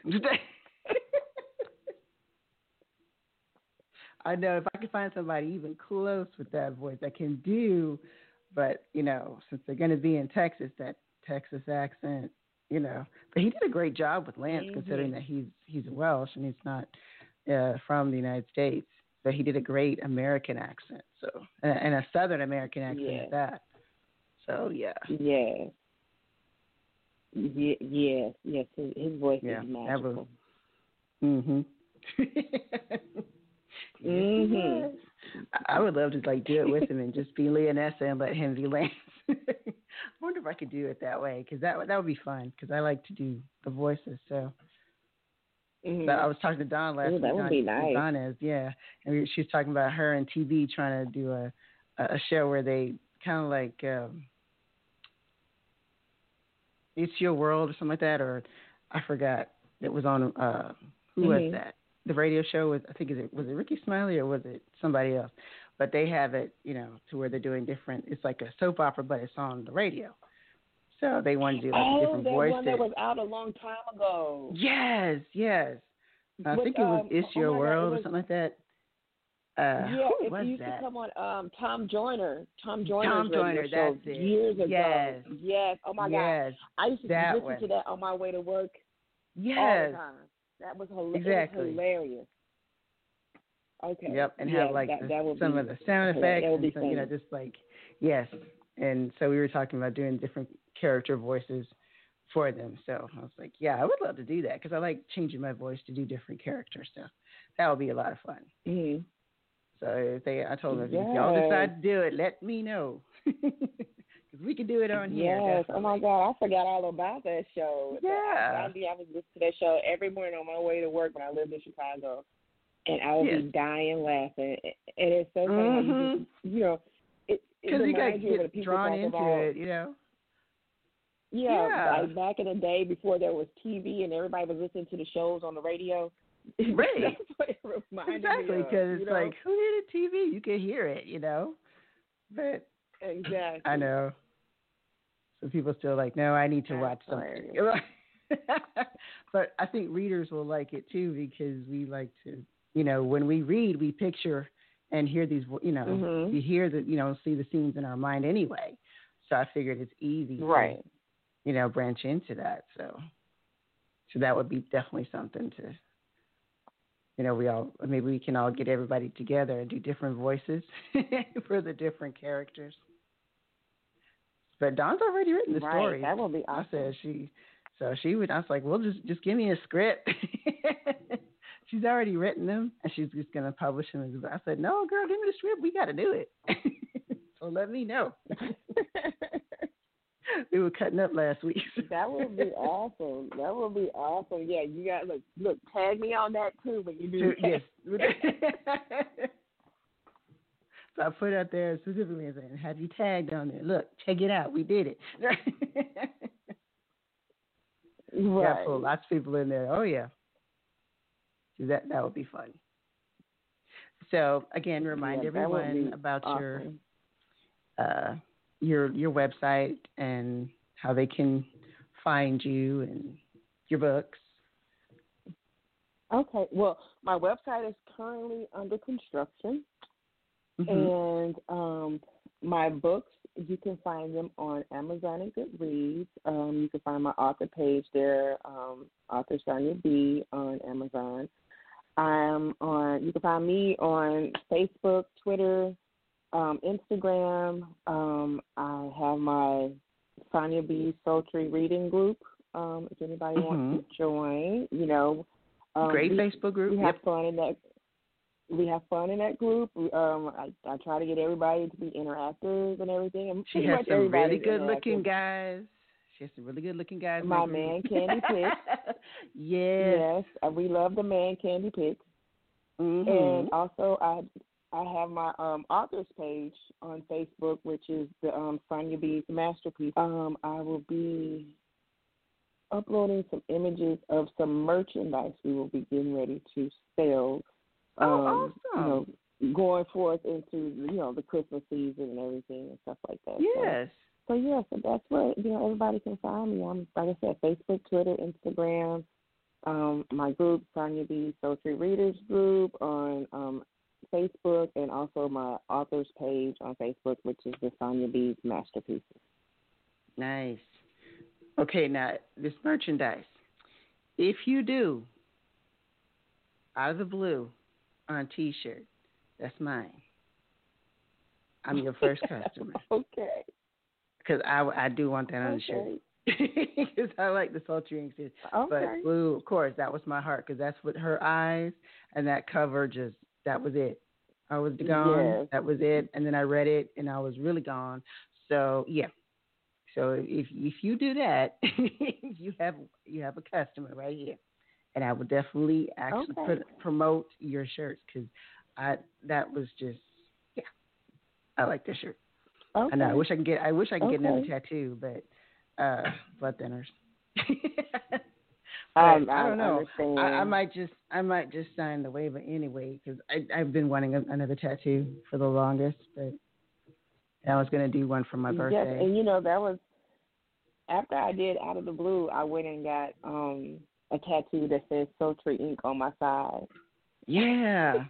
I know if I could find somebody even close with that voice that can do, but, since they're going to be in Texas, that Texas accent, But he did a great job with Lance, considering that he's Welsh and he's not from the United States. But he did a great American accent, so and a Southern American accent at that. So, yeah. Yeah. Yes. His voice is magical. I would love to do it with him and just be Leonessa and let him be Lance. I wonder if I could do it that way, because that would be fun, because I like to do the voices. So but I was talking to Dawn last week. That would be nice. Dawn is, and she was talking about her and TV trying to do a show where they kind of like It's Your World or something like that, or I forgot. It was on who was that? The radio show was, I think, was it Ricky Smiley or was it somebody else? But they have it, to where they're doing different. It's like a soap opera, but it's on the radio. So they wanted to do different voices. Oh, that one that was out a long time ago. Yes. I think it was It's Your World or something like that. Who was it used that? to come on Tom Joyner. Tom Joyner, that's it. Years ago. Yes. Oh my God. I used to listen to that on my way to work. Yes. All the time. That was exactly. hilarious. Okay. Yep, and have some of the sound effects, and just yes. And so we were talking about doing different character voices for them. So I was like, I would love to do that, because I like changing my voice to do different characters. So that would be a lot of fun. Mm-hmm. So I told them, if y'all decide to do it, let me know, because We can do it on here. Yes. Definitely. Oh my God, I forgot all about that show. Yeah. I was listening to that show every morning on my way to work when I lived in Chicago, and I would be dying laughing. And it's so funny how you just, you know, it reminds you of the people drawn talk into about it, you know. Yeah, like back in the day before there was TV and everybody was listening to the shows on the radio. Right. That's what it reminded Exactly, me of. because it's you know? like, who needed TV? You can hear it, you know. But exactly. I know. So people still like, no, I need to watch something. But I think readers will like it too because we like to, you know, when we read, we picture and hear these, you know, we hear the, you know, see the scenes in our mind anyway. So I figured it's easy to, you know, branch into that. So that would be definitely something to, you know, maybe we can all get everybody together and do different voices for the different characters. But Dawn's already written the story. That will be awesome. I was like, well, just give me a script. She's already written them, and she's just going to publish them. I said, no, girl, give me the script. We got to do it. So let me know. We were cutting up last week. That would be awesome. That would be awesome. Yeah, you got look. Tag me on that too when you do. Yes. So I put out there specifically and saying, "Have you tagged on there? Look, check it out. We did it." Got full lots of people in there. Oh yeah. So that would be fun. So again, remind everyone about your website and how they can find you and your books. Okay. Well, my website is currently under construction, and my books, you can find them on Amazon and Goodreads. You can find my author page there, author Sonia B. on Amazon. You can find me on Facebook, Twitter, Instagram. I have my Sonia B. Sultry reading group. If anybody wants to join, you know, great Facebook group. We have fun in that. We have fun in that group. I try to get everybody to be interactive and everything. And she has some really good-looking guys. She has some really good-looking guys. My man, Candy Pick. Yes, we love the man, Candy Pick. And also, I have my authors page on Facebook, which is the Sonia B's Masterpiece. I will be uploading some images of some merchandise we will be getting ready to sell. Awesome. You know, going forth into, you know, the Christmas season and everything and stuff like that. Yes. So that's where, you know, everybody can find me. I'm, like I said, Facebook, Twitter, Instagram, my group, Sonia B. Sultry Readers Group on Facebook, and also my authors page on Facebook, which is the Sonia B's Masterpieces. Nice. Okay, now this merchandise. If you do, out of the blue, on T-shirt, that's mine. I'm your first customer. Okay. Because I do want that on the shirt. Because I like the sultry ink. But blue, of course, that was my heart, because that's what her eyes and that cover that was it. I was gone. Yes. That was it. And then I read it, and I was really gone. So, yeah. So if you do that, you have a customer right here. And I would definitely actually promote your shirts, because that was just, I like this shirt. Okay. I know. I wish I could get another tattoo, but blood thinners. I don't know. I might just sign the waiver anyway, because I've been wanting another tattoo for the longest, but I was going to do one for my birthday. Yes, and you know, that was after I did Out of the Blue. I went and got a tattoo that says Sultry Ink on my side. Yeah.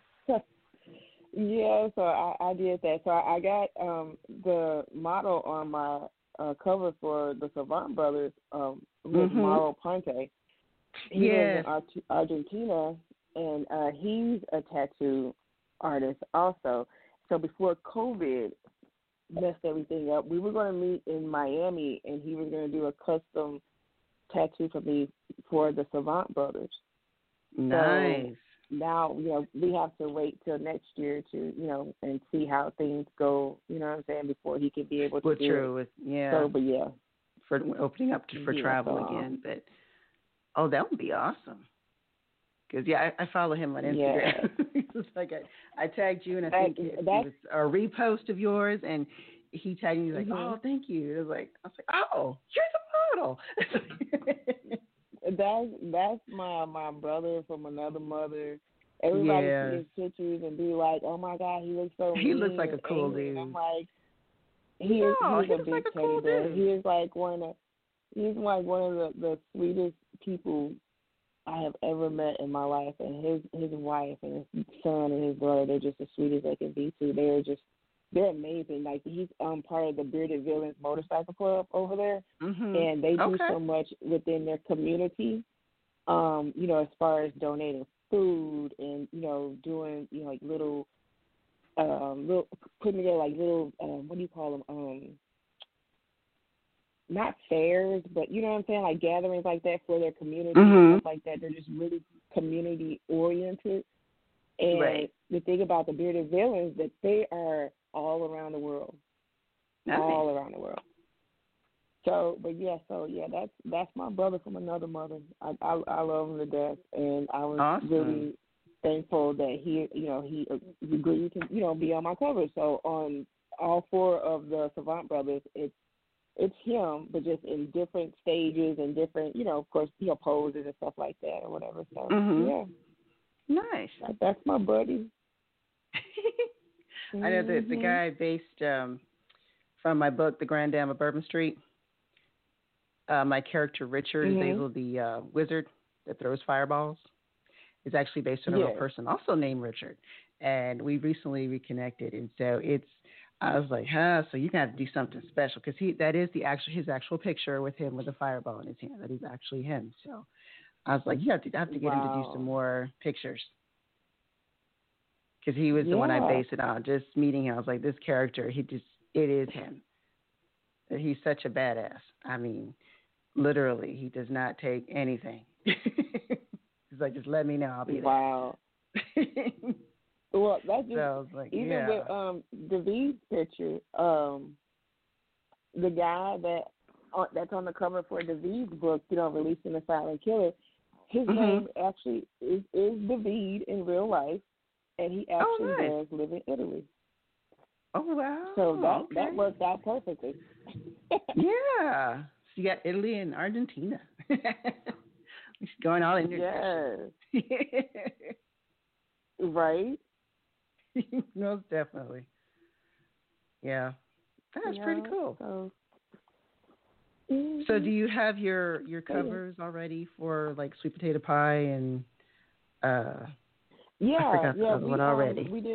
Yeah, so I did that. So I got the model on my cover for the Savant Brothers, Mauro Ponte. He lives in Argentina, and he's a tattoo artist also. So before COVID messed everything up, we were going to meet in Miami, and he was going to do a custom tattoo for me for the Savant Brothers. Nice. now, we have to wait till next year to, and see how things go, you know what I'm saying, before he can be able to do it. Yeah. So, but yeah. For opening up for travel again. But, that would be awesome. Because, I follow him on Instagram. Yeah. It's like I tagged you, and I think it was a repost of yours, and he tagged me, like, oh, thank you. I was like, oh, you're the model. That's my brother from another mother. Everybody sees his pictures and be like, oh, my God, he looks so He looks like a cool angry. dude. And I'm like, he's a big like teddy bear. He is like one of the sweetest people I have ever met in my life, and his wife and his son and his brother, they're just as sweet as they can be too. They're amazing. Like, he's part of the Bearded Villains Motorcycle Club over there, and they do so much within their community. As far as donating food and doing like little putting together like little what do you call them? Not fairs, but you know what I'm saying, like gatherings like that for their community and stuff like that. They're just really community oriented. And the thing about the Bearded Villains, that they are all around the world, all around the world. So, that's my brother from another mother. I love him to death, and I was really thankful that he agreed to be on my cover. So on all four of the Savant brothers, it's him, but just in different stages and different, of course, poses and stuff like that or whatever. So, Nice. That's my buddy. I know that the guy based from my book, The Grand Dame of Bourbon Street, my character Richard, Azazel the wizard that throws fireballs, is actually based on a real person also named Richard. And we recently reconnected, and so I was like, so you got to do something special, because that is his actual picture with him with a fireball in his hand. That is actually him. So I was like, you have to get him to do some more pictures, because he was the one I based it on. Just meeting him, I was like, this character, it is him. He's such a badass. I mean, literally, he does not take anything. He's like, just let me know, I'll be there. Wow. Well, that's just, so like, even with David's picture, the guy that's on the cover for David's book, Releasing the Silent Killer, his name actually is David in real life, and he actually does live in Italy. Oh, wow. So that worked out perfectly. Yeah. So you got Italy and Argentina. He's going all in there. Yes. Right? Most definitely. Yeah. That's pretty cool. So do you have your covers already for like Sweet Potato Pie and I forgot the other one already. We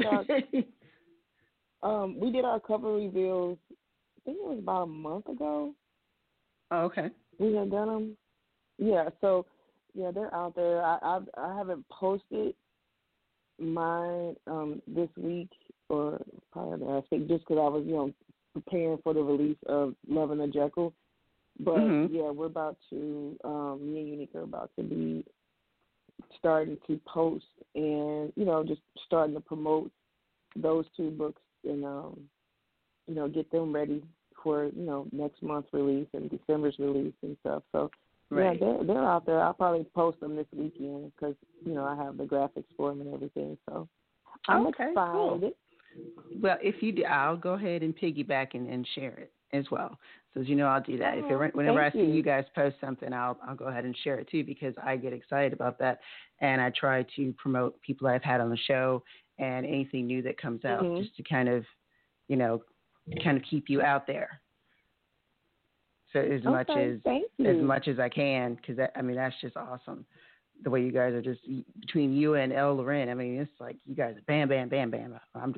did our cover reveals, I think it was about a month ago. Oh, okay. We had done them. Yeah, so they're out there. I haven't posted mine this week, or probably last week, just because I was preparing for the release of Love and the Jekyll. But we're about to me and Unique are about to be starting to post and just starting to promote those two books and get them ready for next month's release and December's release and stuff. So they're out there. I'll probably post them this weekend because I have the graphics for them and everything. So I'm excited. Cool. Well, if you do, I'll go ahead and piggyback and share it as well. So as you know, I'll do that. Whenever I see you guys post something, I'll go ahead and share it too, because I get excited about that, and I try to promote people I've had on the show and anything new that comes out, just to kind of keep you out there. So as much as I can, because that's just awesome. The way you guys are just between you and El Loren. I mean, it's like you guys are bam, bam, bam, bam.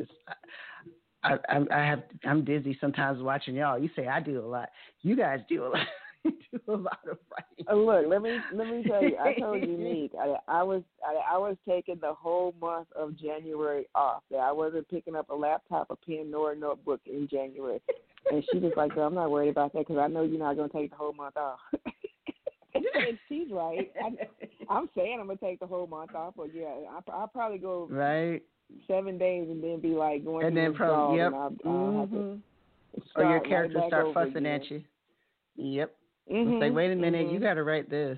I'm dizzy sometimes watching y'all. You say I do a lot. You guys do a lot. You do a lot of writing. Look, let me tell you. I told Unique. I was taking the whole month of January off. I wasn't picking up a laptop, a pen, nor a notebook in January. And she was like, I'm not worried about that because I know you're not going to take the whole month off. And she's right. I'm saying I'm gonna take the whole month off, but yeah, I'll probably go right. 7 days and then be like going And through then probably, withdrawals, yep. and I'll have to Or your start characters right back start over fussing again. at you. Yep. It's like, wait a minute, you got to write this.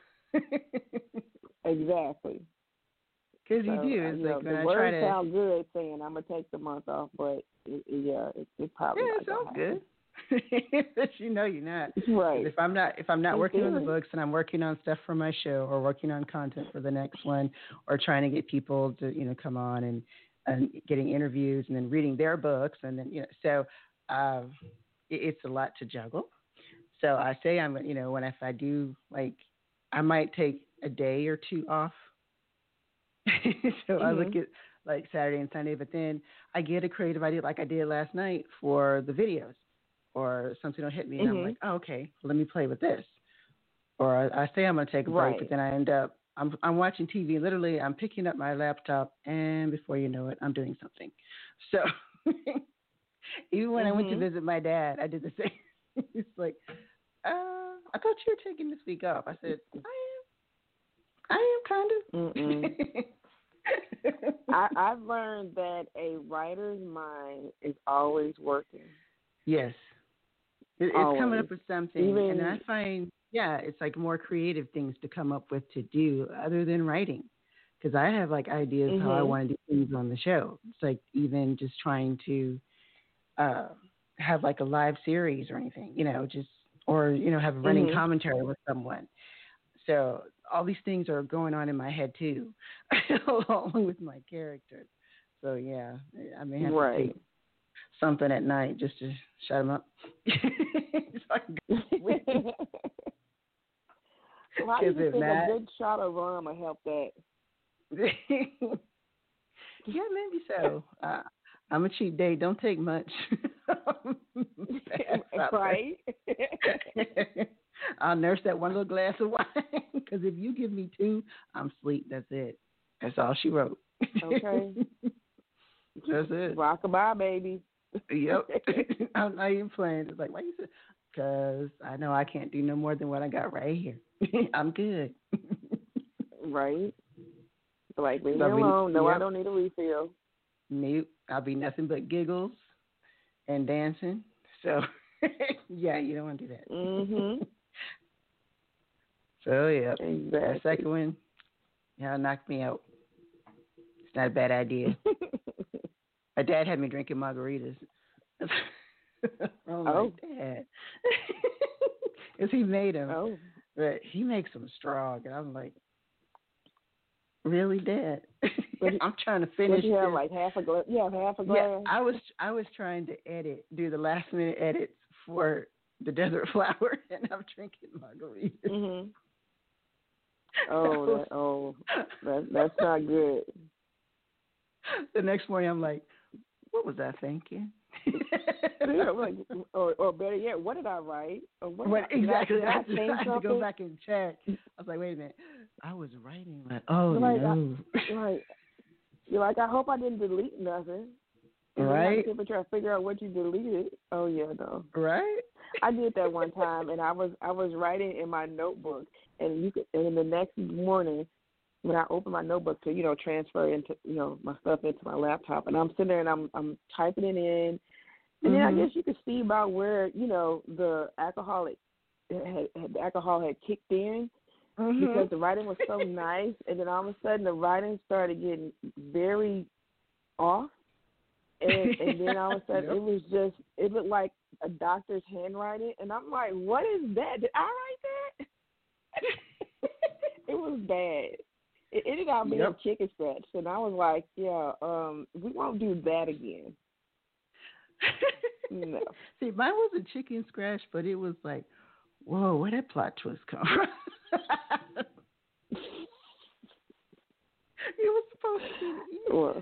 Exactly. Because you do. It's like when I try to. The words sound good saying I'm gonna take the month off, but it probably it sounds good. But you know you're not. Right. If I'm not working on the books and I'm working on stuff for my show or working on content for the next one or trying to get people to come on and getting interviews and then reading their books and then so it's a lot to juggle. So I say if I do, like, I might take a day or two off. So I look at like Saturday and Sunday, but then I get a creative idea like I did last night for the videos, or something will hit me and I'm like, oh, okay, let me play with this. Or I say I'm going to take a break, but then I end up, I'm watching TV. Literally, I'm picking up my laptop, and before you know it, I'm doing something. So even when I went to visit my dad, I did the same. It's like, I thought you were taking this week off. I said, I am kind of. I've learned that a writer's mind is always working. Yes. It's coming up with something. And I find, it's like more creative things to come up with to do other than writing. Because I have like ideas how I want to do things on the show. It's like even just trying to have like a live series or anything, or have a running commentary with someone. So all these things are going on in my head too, along with my characters. So yeah, I may have to take something at night just to shut them up. Well, I think a good shot of rum will help that. Yeah, maybe so. I'm a cheap date. Don't take much. Right. I'll nurse that one little glass of wine because if you give me two, I'm asleep. That's it. That's all she wrote. Okay. That's it. Rock-a-bye, baby. Yep. I'm not even playing. It's like, why you say? Because I know I can't do no more than what I got right here. I'm good. Right. Like, leave me alone. No, I don't need a refill. Nope. I'll be nothing but giggles and dancing. So, yeah, you don't want to do that. So, yeah. Exactly. The second one, knocked me out. It's not a bad idea. My dad had me drinking margaritas. I'm like, Dad. Because he made them. Oh. But he makes them strong. And I'm like, really, Dad? I'm trying to finish. You have like half a glass. Yeah, half a glass. Yeah, I was trying to do the last minute edits for the Desert Flower, and I'm drinking margaritas. That's not good. The next morning, I'm like, what was I thinking? or better yet, what did I write? Exactly. I had to go back and check. I was like, wait a minute. I was writing no. You're like, I hope I didn't delete nothing. Right. People try to figure out what you deleted. Oh yeah, no. Right. I did that one time, and I was writing in my notebook, and the next morning when I opened my notebook to transfer into my stuff into my laptop, and I'm sitting there and I'm typing it in, and then I guess you could see about where the alcohol had kicked in. Because the writing was so nice, and then all of a sudden the writing started getting very off, and then all of a sudden it looked like a doctor's handwriting, and I'm like, what is that? Did I write that? It was bad. It ended up being chicken scratch, and I was like, we won't do that again. No. See, mine wasn't chicken scratch, but it was like, whoa, where that plot twist come from? It was supposed to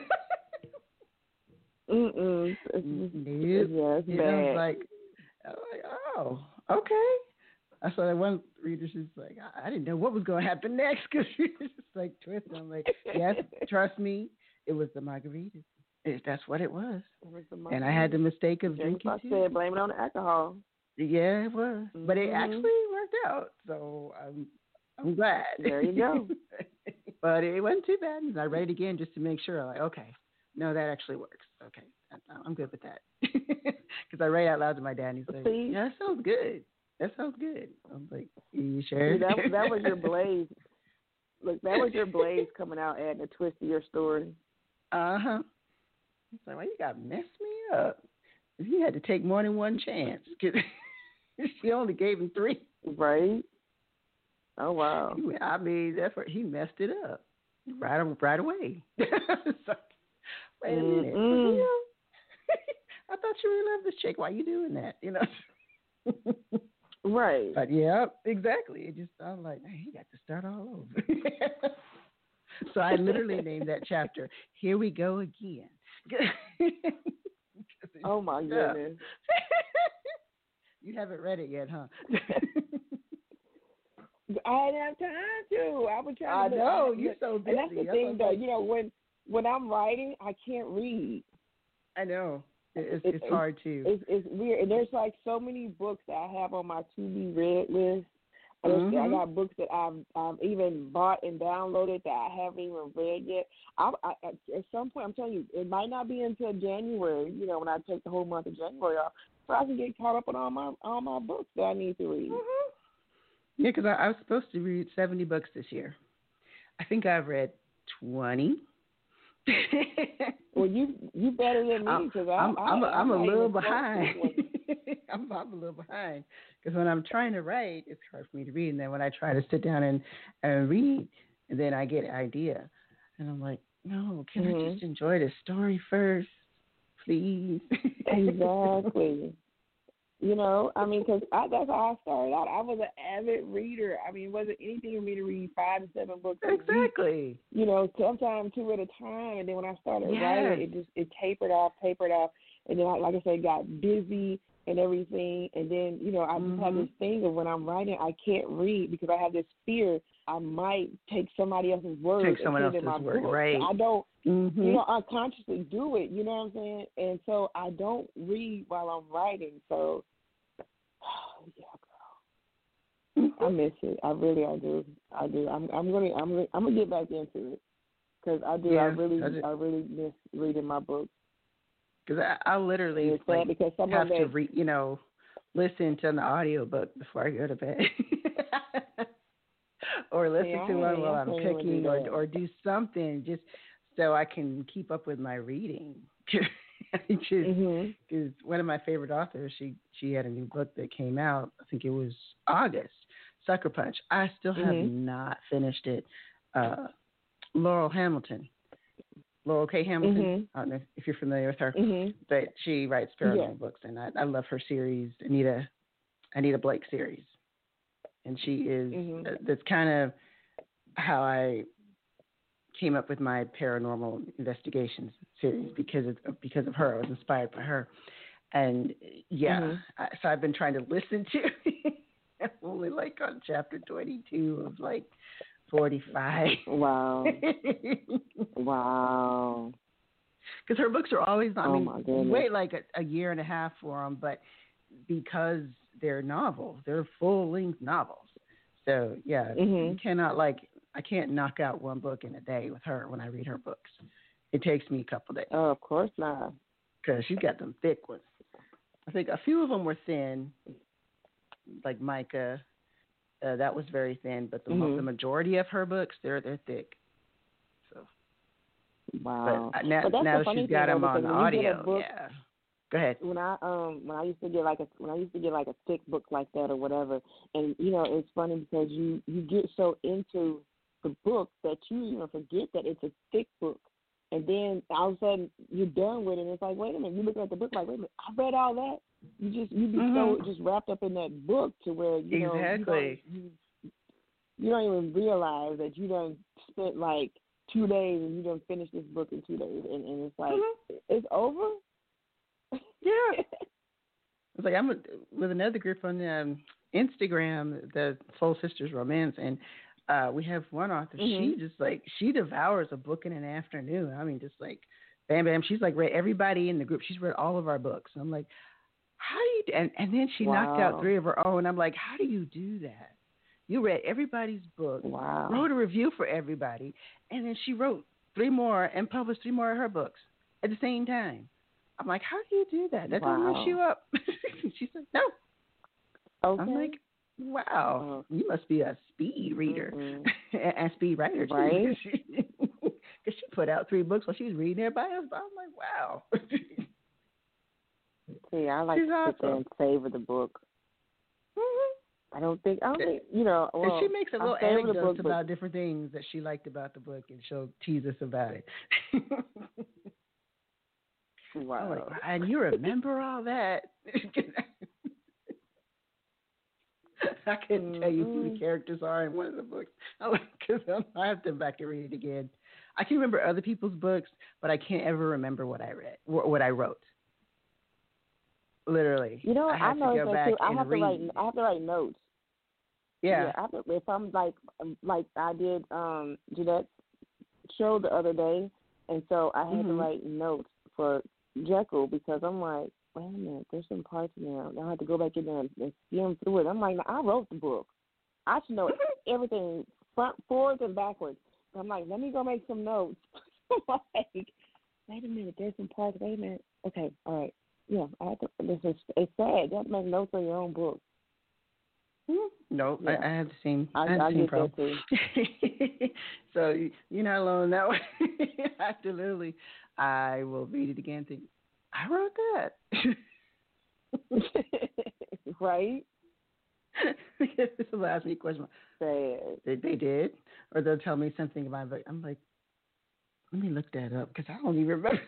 be. It's bad. I was like, oh, okay. I saw that one reader. She's like, I didn't know what was going to happen next because she was just like twisting. I'm like, yes, trust me, it was the margaritas. That's what it was. And I had the mistake of drinking too. I said, blame it on the alcohol. Yeah, it was. But it actually worked out. So I'm glad. There you go. But it wasn't too bad. And I read it again just to make sure. Like, okay, no, that actually works. Okay, I'm good with that. Because I read out loud to my dad, and he's like, See? "Yeah, that sounds good. That sounds good." I was like, "You sure?" See, that was your blaze. Look, that was your blaze coming out, adding a twist to your story. Uh-huh. It's like, well, you got to mess me up. He had to take more than one chance. 'Cause she only gave him 3. Right? Oh, wow. I mean, that's where he messed it up right away. So, wait a minute. I thought you really loved this chick. Why are you doing that? You know? Right. But yeah, exactly. It just, I'm like, hey, he got to start all over. So I literally named that chapter, Here We Go Again. Oh, my goodness. You haven't read it yet, huh? I didn't have time to. I was trying to. I know, you're so busy. And that's the thing, though. You know, when I'm writing, I can't read. I know. It's hard to. It's weird. And there's like so many books that I have on my to-be read list. I got books that I've even bought and downloaded that I haven't even read yet. I at some point, I'm telling you, it might not be until January, you know, when I take the whole month of January off, so I can get caught up on all my books that I need to read. Mm-hmm. Yeah, because I was supposed to read 70 books this year. I think I've read 20. Well, you better than me because I'm a little behind. I'm a little behind because when I'm trying to write, it's hard for me to read, and then when I try to sit down and read, and then I get an idea, and I'm like, no, can I just enjoy the story first, please? Exactly. You know, I mean, because that's how I started out. I was an avid reader. I mean, it wasn't anything for me to read 5 to 7 books a week. You know, sometimes 2 at a time. And then when I started writing, it tapered off. And then, like I said, got busy and everything. And then, you know, I just have this thing of when I'm writing, I can't read because I have this fear I might take somebody else's word. Take someone else's word, right. So I don't, you know, unconsciously do it, you know what I'm saying? And so I don't read while I'm writing. So, yeah, girl. I miss it. I do. I'm gonna get back into it because I do. Yeah, I really miss reading my books. Because I literally because have to read, you know, listen to an audiobook before I go to bed. Or listen to one while I'm cooking or do something just so I can keep up with my reading. Because one of my favorite authors, she had a new book that came out, I think it was August, Sucker Punch. I still have not finished it. Laurel K. Hamilton. I don't know if you're familiar with her, but she writes paranormal books, and I love her series, Anita Blake series. And she is, that's kind of how I came up with my paranormal investigations series because of her. I was inspired by her. And so I've been trying to listen to I'm only like on chapter 22 of like 45. Wow. Wow. Because her books are always, you wait like a year and a half for them, but because they're novels, they're full-length novels. So, yeah, you cannot I can't knock out one book in a day with her when I read her books. It takes me a couple days. Oh, of course not. Because she's got them thick ones. I think a few of them were thin, like Micah. That was very thin, but the majority of her books, they're thick. So. Wow. But now she's got them on audio. Yeah. Go ahead. When I used to get like a thick book like that or whatever, and you know it's funny because you get so into the book that you even forget that it's a thick book, and then all of a sudden you're done with it. And it's like, wait a minute, you look at the book like, wait a minute, I read all that. You be so just wrapped up in that book to where you know you don't even realize that you done spent like 2 days and you done finished this book in 2 days, and it's like it's over. Yeah. It's like I'm with another group on Instagram, the Soul Sisters Romance, and we have one author. She devours a book in an afternoon. I mean, just like bam, bam. She's like read everybody in the group. She's read all of our books. And I'm like, how do you? And then she knocked out 3 of her own. I'm like, how do you do that? You read everybody's book, Wow. wrote a review for everybody, and then she wrote 3 more and published 3 more of her books at the same time. I'm like, how do you do that? That don't mess you up. She said, no. Okay. I'm like, wow, you must be a speed reader and speed writer too. Right? Because she put out 3 books while she was reading everybody else. I'm like, wow. See, I like She's to sit there awesome. and savor the book. Mm-hmm. I don't think, you know. Well, and she makes a little I savor the anecdotes book, about different things that she liked about the book, and she'll tease us about it. Wow. I'm like, and you remember all that? I couldn't tell you who the characters are in one of the books. Because I have to back and read it again. I can remember other people's books, but I can't ever remember what I read, what I wrote. Literally, You know, I have to go back too. I and have read. to write notes. Yeah. If I'm like I did Jeanette's show the other day, and so I had to write notes for Jekyll because I'm like, wait a minute, there's some parts in there. I had to go back in there and skim through it. I'm like, I wrote the book. I should know everything front, forwards, and backwards. So I'm like, let me go make some notes. Like, wait a minute, there's some parts. Wait a minute. Okay, all right. Yeah, it's sad. You have to make notes on your own book. No, Yeah. I have the same. I have the same get problem. that too. So you're not alone that way. I have to literally, I will read it again. Think, I wrote that. Right? Because this will ask me a question. Sad. They did, or they'll tell me something about it. I'm like, let me look that up because I don't even remember.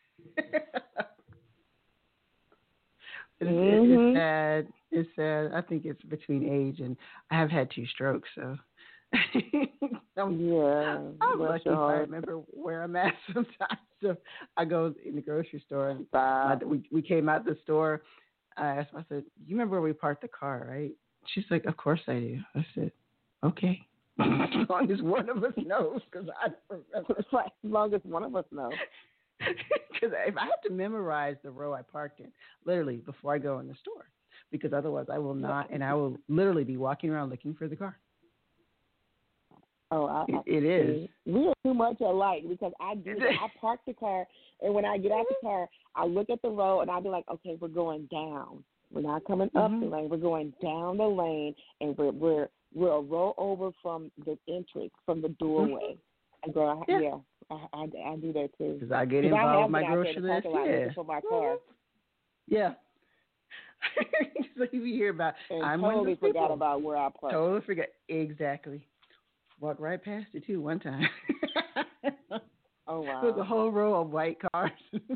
It's sad. It's sad. I think it's between age and I have had 2 strokes, so I'm lucky if I remember where I'm at sometimes. So I go in the grocery store and we came out the store. I asked her, I said, "You remember where we parked the car, right?" She's like, "Of course I do." I said, "Okay." As long as one of us knows, because I don't remember. As long as one of us knows. Because if I have to memorize the row I parked in, literally before I go in the store, because otherwise I will not, and I will literally be walking around looking for the car. Oh, it is. We are too much alike because I do that. I park the car, and when I get out the car, I look at the road, and I'll be like, okay, we're going down. We're not coming up the lane. We're going down the lane, and we're a row over from the entrance, from the doorway. And girl, I do that too. Because I get involved with my grocery list. For my car. Yeah. So you hear about. And I'm totally forgot people. about where I parked. Totally forgot. Exactly. Walked right past it too one time. Oh wow. There was a whole row of white cars.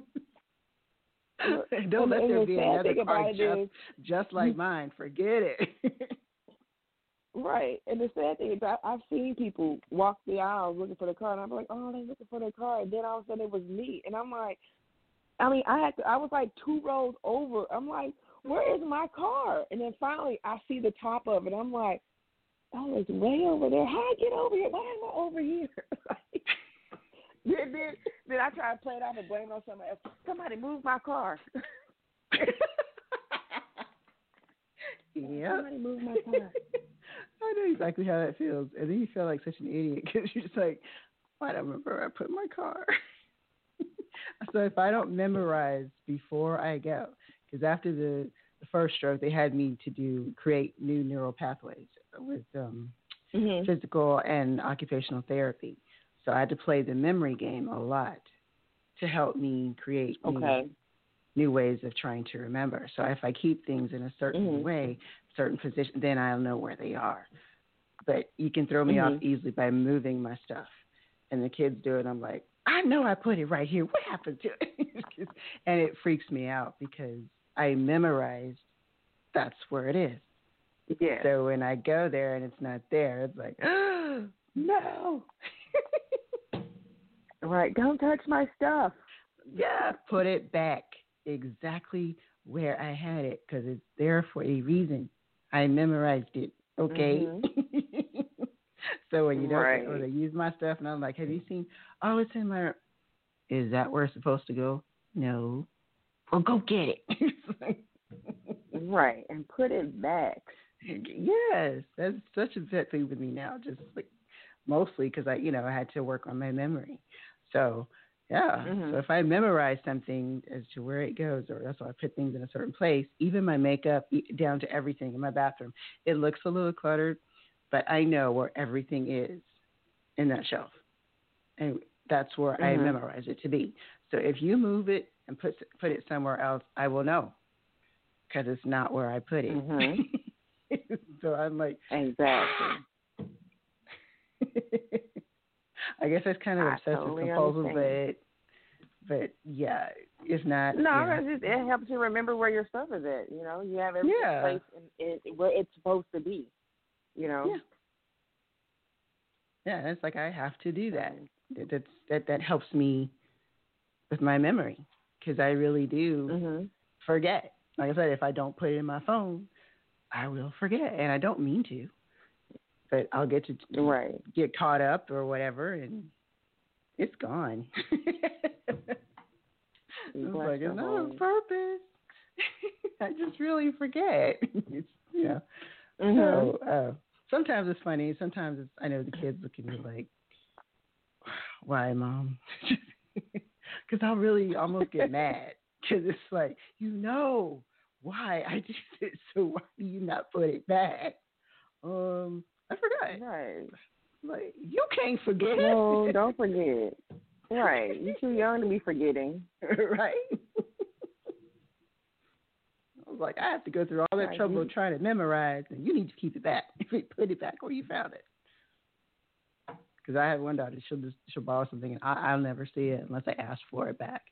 Don't let there be another car just like mine. Forget it. Right. And the sad thing is I've seen people walk the aisles looking for the car, and I'm like, oh, they're looking for their car. And then all of a sudden it was me. And I'm like, I was like 2 rows over. I'm like, where is my car? And then finally I see the top of it. I'm like, oh, it's way over there. How I get over here? Why am I over here? Then I try to play it off and blame it on somebody else. Somebody move my car. Yeah. Somebody move my car. I know exactly how that feels. And then you feel like such an idiot because you're just like, I don't remember where I put my car. So if I don't memorize before I go, because after the first stroke, they had me to create new neural pathways with physical and occupational therapy. So I had to play the memory game a lot to help me create new ways of trying to remember. So if I keep things in a certain way, certain position, then I'll know where they are. But you can throw me off easily by moving my stuff. And the kids do it. I'm like, I know I put it right here. What happened to it? And it freaks me out because I memorized that's where it is. Yeah. So when I go there and it's not there, it's like, oh, no. Right. Don't touch my stuff. Yeah. Put it back exactly where I had it because it's there for a reason. I memorized it. Okay. So when you don't, or they use my stuff, and I'm like, have you seen? Oh, it's in my. Is that where it's supposed to go? No. Well, go get it. Right, and put it back. Yes, that's such a pet thing with me now. Just like mostly because I had to work on my memory. So yeah, so Mhm. if I memorize something as to where it goes, or that's why I put things in a certain place, even my makeup, down to everything in my bathroom, it looks a little cluttered, but I know where everything is in that shelf, and that's where I Mhm. memorize it to be. So if you move it and put it somewhere else, I will know because it's not where I put it. Mhm. So I'm like, Exactly. I guess that's kind of I obsessive totally compulsive, understand. but yeah, if not, No, yeah, it helps you remember where your stuff is at. You know, you have everything yeah, placed in it where it's supposed to be. You know. yeah, yeah. It's like I have to do that. So. That helps me with my memory because I really do Mhm. forget. Like I said, if I don't put it in my phone, I will forget, and I don't mean to, but I'll get to Right. get caught up or whatever, and it's gone. It's Bless like your it's not on heart. purpose. I just really forget. It's Mhm. So sometimes it's funny. Sometimes I know the kids look at me like, "Why, mom?" Because I'll really almost get mad because it's like why I did it, so why do you not put it back? I forgot. Right. Like you can't forget, No, don't forget. Right. You're too young to be forgetting. right? I was like, I have to go through all that Like trouble of you. trying to memorize, and you need to keep it back. Put it back where you found it. Because I have one daughter, she'll borrow something, and I'll never see it unless I ask for it back.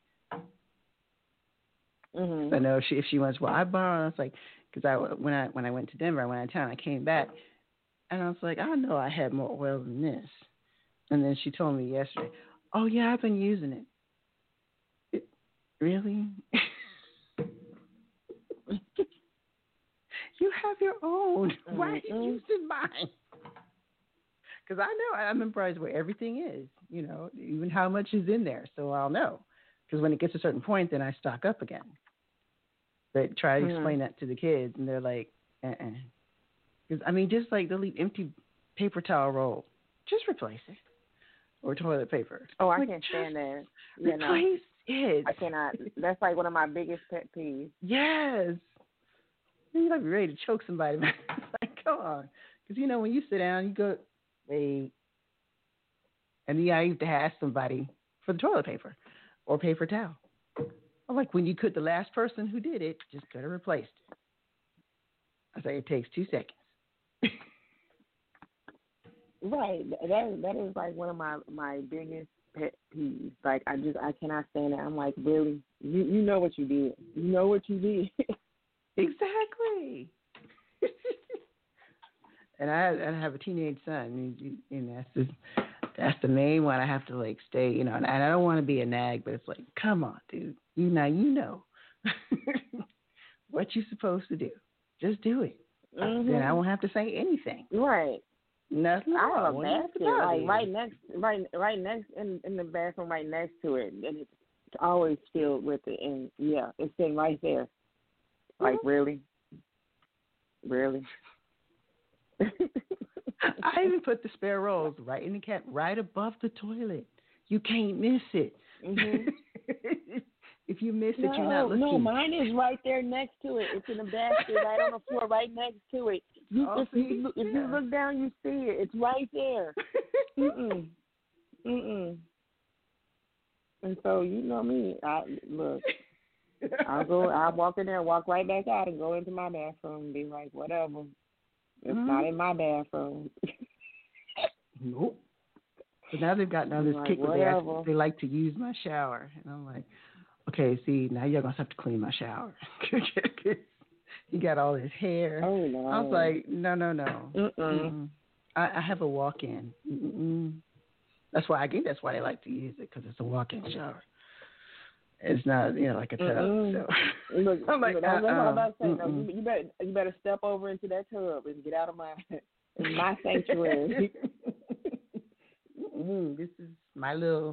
Because Mhm. I know if she wants, well, I borrow. I was like, because when I went to Denver, I went out of town, I came back, and I was like, I know I had more oil than this. And then she told me yesterday, oh yeah, I've been using it. Really? You have your own. Why are you Mhm. using mine? Because I know I memorize where everything is, even how much is in there, so I'll know. Because when it gets to a certain point, then I stock up again. But try to Mhm. explain that to the kids, and they're like, Because I mean, just like they'll leave empty paper towel roll, just replace it, or toilet paper. Oh, I Like can't just stand that. You know, replace it. I cannot. That's like one of my biggest pet peeves. Yes. Then you're like ready to choke somebody. It's like, come on. Because when you sit down, you go, wait, and then I used to ask somebody for the toilet paper or paper towel. I'm like, when you could, the last person who did it just could have replaced it. I say it takes 2 seconds. Right. That is like one of my biggest pet peeves. Like I cannot stand it. I'm like, really? You know what you did. You know what you did. Exactly. And I have a teenage son, and that's the main one. I have to like stay, and I don't want to be a nag, but it's like, come on, dude, you know what you're supposed to do. Just do it. Then I Mhm. won't have to say anything. Right. Nothing I have more. a Won't even have to basket bother like you. right next in the bathroom right next to it, and it's always filled with it. And yeah, it's sitting right there. Like Mhm. really, really. I even put the spare rolls right in the cat, right above the toilet. You can't miss it. Mhm. If you miss it, you're not No, looking. mine is right there next to it. It's in the basket right on the floor, right next to it. Oh, see, If you yeah. look down, you see it. It's right there. Mm-mm. Mm-mm. And so you know me. I'll walk in there, walk right back out, and go into my bathroom and be like, whatever. It's Mhm. not in my bathroom. Nope. But now they've gotten on I'm this like, kick where whatever. they like to use my shower, and I'm like, okay, see, now you're gonna have to clean my shower. You got all this hair. Oh I was no. like, no, no, no. Mm-mm. Mm-mm. I have a walk-in. Mm-mm. I think that's why they like to use it because it's a walk-in shower. It's not, like a tub. Mm-mm. So Look, I'm like, that's what I'm about to say. No, mm-mm. you better step over into that tub and get out of my in my sanctuary. This is my little.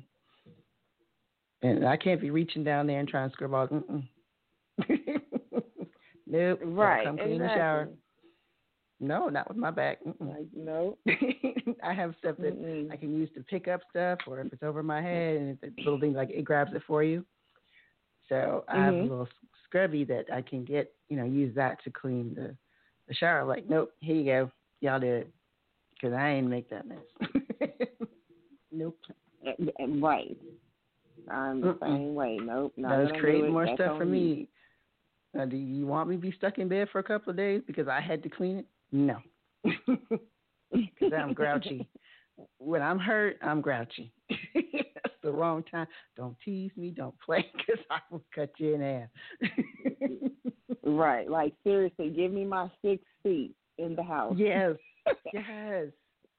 And I can't be reaching down there and trying to scrub all. Nope. Y'all Right, come clean the shower. exactly. No, not with my back. Like, no. I have stuff that I can use to pick up stuff, or if it's over my head and it's a little thing like it grabs it for you. So I have a little scrubby that I can get, use that to clean the shower. Like, nope, here you go. Y'all do it. Because I ain't make that mess. Nope. Right. I'm the same way. Nope. Not That was creating more That's stuff for me. Now, do you want me to be stuck in bed for a couple of days because I had to clean it? No. Because I'm grouchy. When I'm hurt, I'm grouchy. That's the wrong time. Don't tease me. Don't play because I will cut you in half. Right. Like, seriously, give me my 6 feet in the house. Yes. Yes.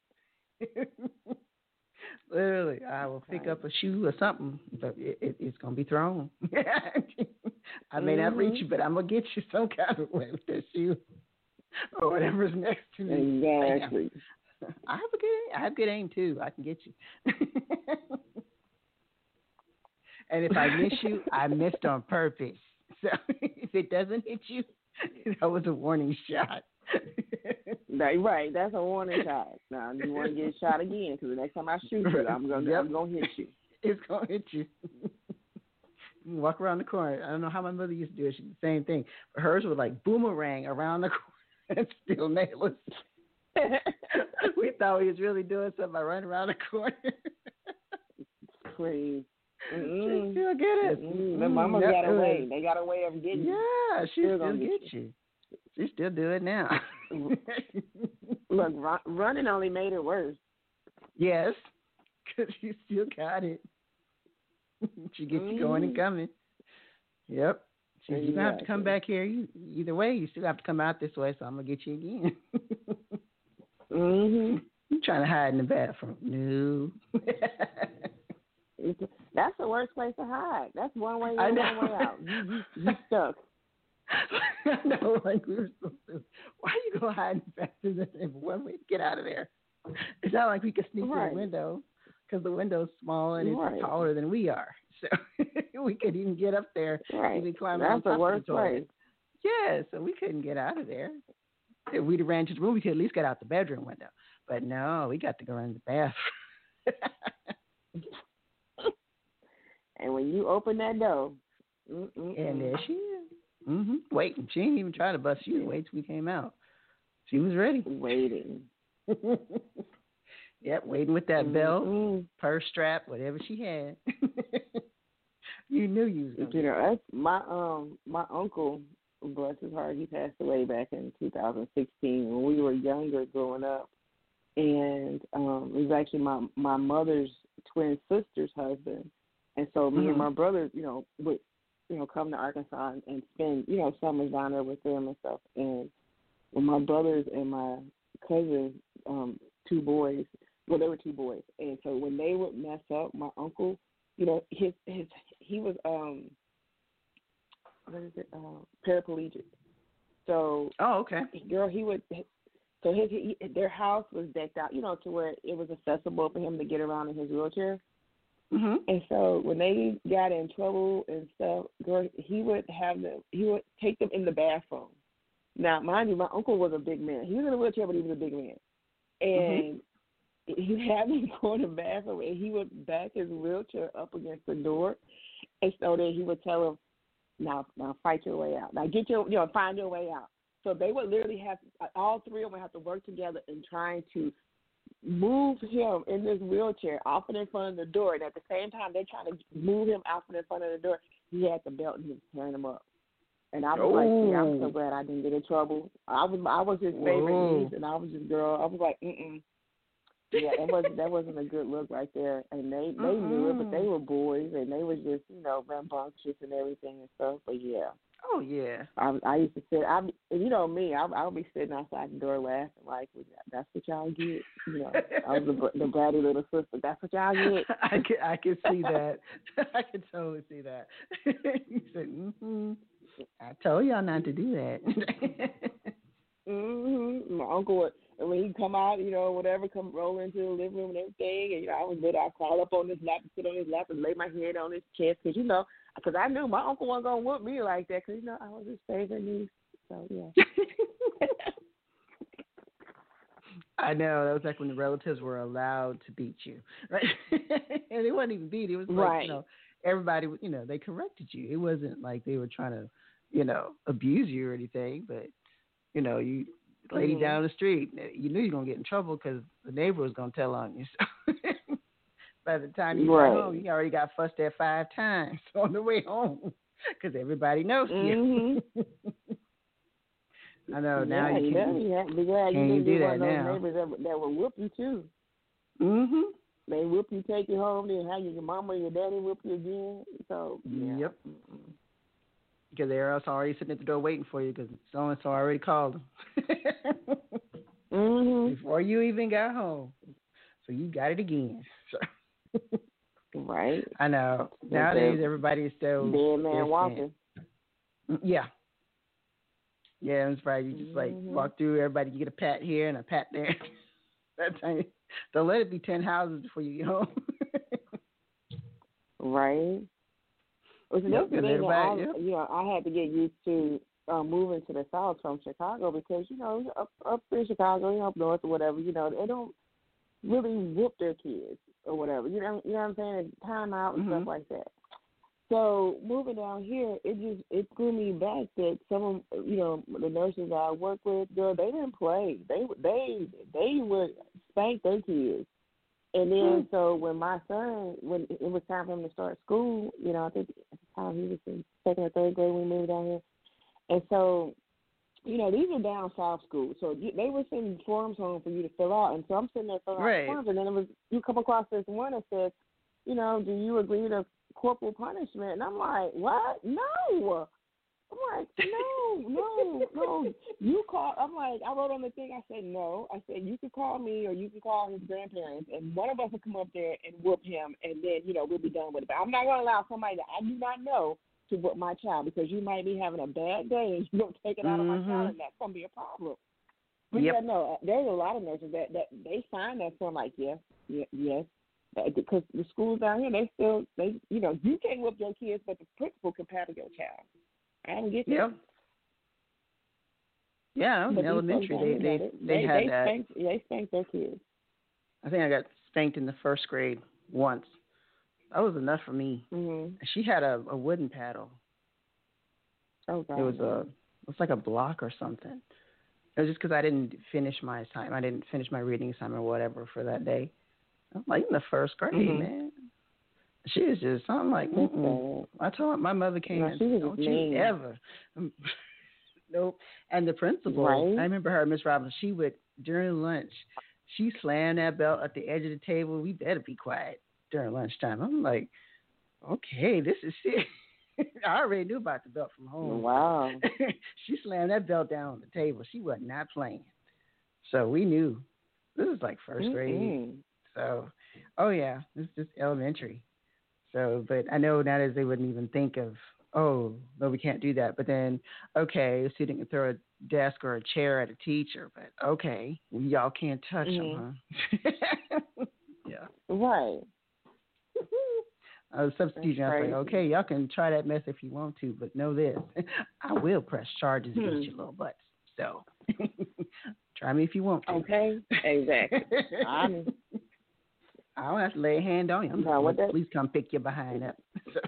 Literally, I will pick up a shoe or something, but it's going to be thrown. I may not reach you, but I'm going to get you some kind of way with that shoe or whatever's next to me. Exactly. I have good aim, too. I can get you. And if I miss you, I missed on purpose. So if it doesn't hit you, that was a warning shot. Right, that's a warning shot. Now you want to get shot again because the next time I shoot you, I'm gonna hit you. It's gonna hit you. You walk around the corner. I don't know how my mother used to do it. She did the same thing. But hers would like boomerang around the corner and still nail us. We thought we was really doing something by running around the corner. Please. She still get it. The mamas got a way. They got a way of getting you. Yeah, she still get you. She still do it now. Look, running only made it worse. Yes, because you still got it. She gets you going and coming. Yep. You're going to have to come back here. Either way, you still have to come out this way, so I'm going to get you again. You trying to hide in the bathroom. No. That's the worst place to hide. That's one way in, one way out. You stuck. I know, like we were supposed to. Why are you going to hide in the bathroom? There's one way to get out of there. It's not like we could sneak through the window because the window's small and it's taller than we are. So we couldn't even get up there. Right. We climbed That's on top the worst of the toilet. place. Yeah, so we couldn't get out of there. If we'd have ran to the room, we could at least get out the bedroom window. But no, we got to go in the bathroom. And when you open that door, and there she is. Waiting. She didn't even try to bust you. Wait till we came out. She was ready. Waiting. Yep, waiting with that belt, purse strap, whatever she had. You knew you was gonna that's my uncle, bless his heart, he passed away back in 2016 when we were younger growing up. And it was actually my mother's twin sister's husband. And so me and my brother, would, come to Arkansas and spend, summers down there with them and stuff. And when my brothers and my cousins, 2 boys, well, they were 2 boys. And so when they would mess up, my uncle, he was, paraplegic. So, okay. Girl, he would, so their house was decked out, to where it was accessible for him to get around in his wheelchair. And so when they got in trouble and stuff, girl, he would take them in the bathroom. Now, mind you, my uncle was a big man. He was in a wheelchair, but he was a big man. And he had me go in the bathroom, and he would back his wheelchair up against the door. And so then he would tell him, now fight your way out. Now get find your way out. So they would literally have, all 3 of them have to work together in trying to move him in this wheelchair off and in front of the door. And at the same time, they're trying to move him out and in front of the door. He had the belt and he was tearing him up. And I was like, yeah, I'm so glad I didn't get in trouble. I was his favorite niece, and I was his girl. I was like, Yeah, that wasn't a good look right there. And they knew it, but they were boys, and they was just, rambunctious and everything and stuff. But yeah. Oh yeah. I used to sit. Me. I would be sitting outside the door laughing like, "That's what y'all get." I was the bratty little sister. That's what y'all get. I can see that. I can totally see that. You said, I told y'all not to do that. My uncle would, and when he'd come out, whatever, come roll into the living room and everything, and I was little, I'd crawl up on his lap and sit on his lap and lay my head on his chest, because I knew my uncle wasn't going to whoop me like that, because, I was his favorite niece, so, yeah. I know that was like when the relatives were allowed to beat you, right? And it wasn't even beat. It was like everybody, they corrected you. It wasn't like they were trying to, abuse you or anything. But you lady down the street, you knew you were gonna get in trouble because the neighbor was gonna tell on you. So by the time you got home, you already got fussed at 5 times on the way home because everybody knows you. I know now you can't. Be glad you didn't do get that one of now. those neighbors that will whoop you too. They whoop you, take you home, then have your mama or your daddy whoop you again. So yep. Because they're else already sitting at the door waiting for you because so and so already called them before you even got home. So you got it again. Right. I know. Nowadays everybody is so dead man walking. Yeah. Yeah, it's right. You just like walk through everybody. You get a pat here and a pat there. That time, don't let it be 10 houses before you get home. Right. Well, so that's the thing that I had to get used to moving to the South from Chicago because up in Chicago, up north or whatever, they don't really whoop their kids or whatever. You know what I'm saying? Time out and stuff like that. So moving down here, it threw me back that some of the nurses I work with, girl, they didn't play. They would spank their kids. And then so when my son, when it was time for him to start school, I think at the time he was in 2nd or 3rd grade when we moved down here. And so, these are down south schools. So they were sending forms home for you to fill out. And so I'm sitting there filling out forms. And then you come across this one that says, do you agree to corporal punishment? And I'm like, what? No. I'm like, no. You call. I'm like, I wrote on the thing. I said no. I said you can call me or you can call his grandparents, and one of us will come up there and whoop him, and then we'll be done with it. But I'm not going to allow somebody that I do not know to whoop my child because you might be having a bad day and you don't take it out of my child, and that's going to be a problem. But no, there's a lot of nurses that they sign that form like yes. Because the schools down here, you can't whip your kids, but the principal can paddle your child. I don't get that. Yeah, in elementary, they had that. They spanked their kids. I think I got spanked in the 1st grade once. That was enough for me. She had a wooden paddle. Oh, God. It was like a block or something. It was just because I didn't finish my assignment. I didn't finish my reading assignment or whatever for that day. I'm like in the 1st grade, man. She was just, I'm like, I told her, my mother came and said, don't you ever. Nope. And the principal, I remember her, Miss Robbins, she would, during lunch, she slammed that belt at the edge of the table. We better be quiet during lunchtime. I'm like, okay, this is serious. I already knew about the belt from home. Wow. She slammed that belt down on the table. She was not playing. So we knew. This is like 1st grade. So, this is just elementary. So, but I know nowadays they wouldn't even think of, oh, no, we can't do that. But then, okay, a student can throw a desk or a chair at a teacher, but okay, y'all can't touch them, huh? Yeah. Right. I was substituting. I was like, okay, y'all can try that mess if you want to, but know this, I will press charges against your little butts. So, try me if you want to. Okay, exactly. I don't have to lay a hand on you. Please come pick your behind up.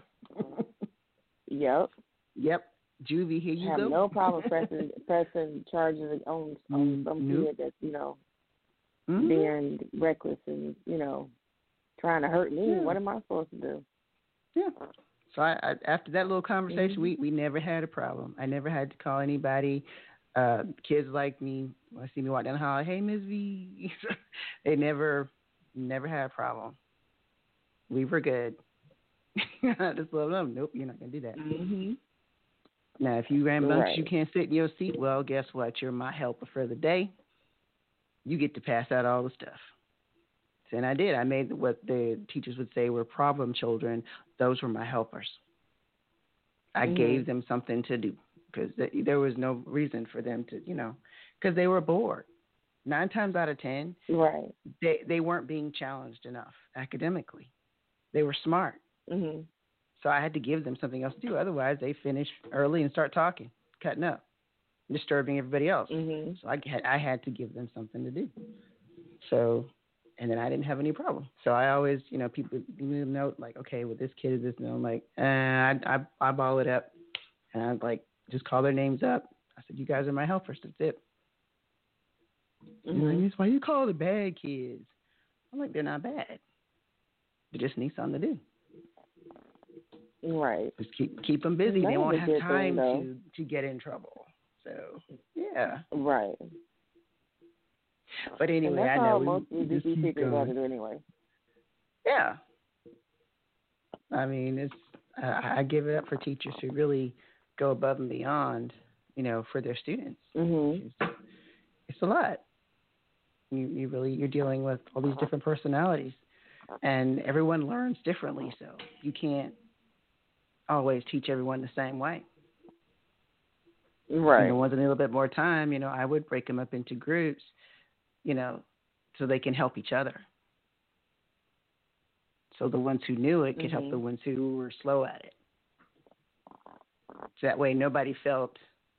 Yep. Juvie, here you go. I have no problem pressing charges on some kid that's, being reckless and, trying to hurt me. Yeah. What am I supposed to do? Yeah. So I after that little conversation, we never had a problem. I never had to call anybody. Kids like me, when I see me walk down the hall, hey, Ms. V. They never had a problem. We were good. I just love them. Nope, you're not going to do that. Now, if you rambunctious, you can't sit in your seat, well, guess what? You're my helper for the day. You get to pass out all the stuff. And I did. I made what the teachers would say were problem children. Those were my helpers. I gave them something to do because there was no reason for them to, because they were bored. 9 times out of 10, they weren't being challenged enough academically. They were smart. So I had to give them something else to do. Otherwise, they finish early and start talking, cutting up, disturbing everybody else. So I had to give them something to do. So, and then I didn't have any problem. So I always, people give me a note like, okay, well, this kid is this, and I'm like, I ball it up, and I like just call their names up. I said, you guys are my helpers. That's it. Mm-hmm. That's why you call the bad kids. I'm like, they're not bad. They just need something to do. Right. Just keep them busy. They won't have time to get in trouble. So, yeah. Right. But anyway, and that's I know how most we just DP keep teachers going. got it anyway. Yeah. I mean, it's I give it up for teachers who really go above and beyond, for their students. Mm-hmm. It's a lot. You're dealing with all these different personalities, and everyone learns differently. So you can't always teach everyone the same way. Right. Ones that need a little bit more time, I would break them up into groups, so they can help each other. So the ones who knew it could help the ones who were slow at it. So that way nobody felt,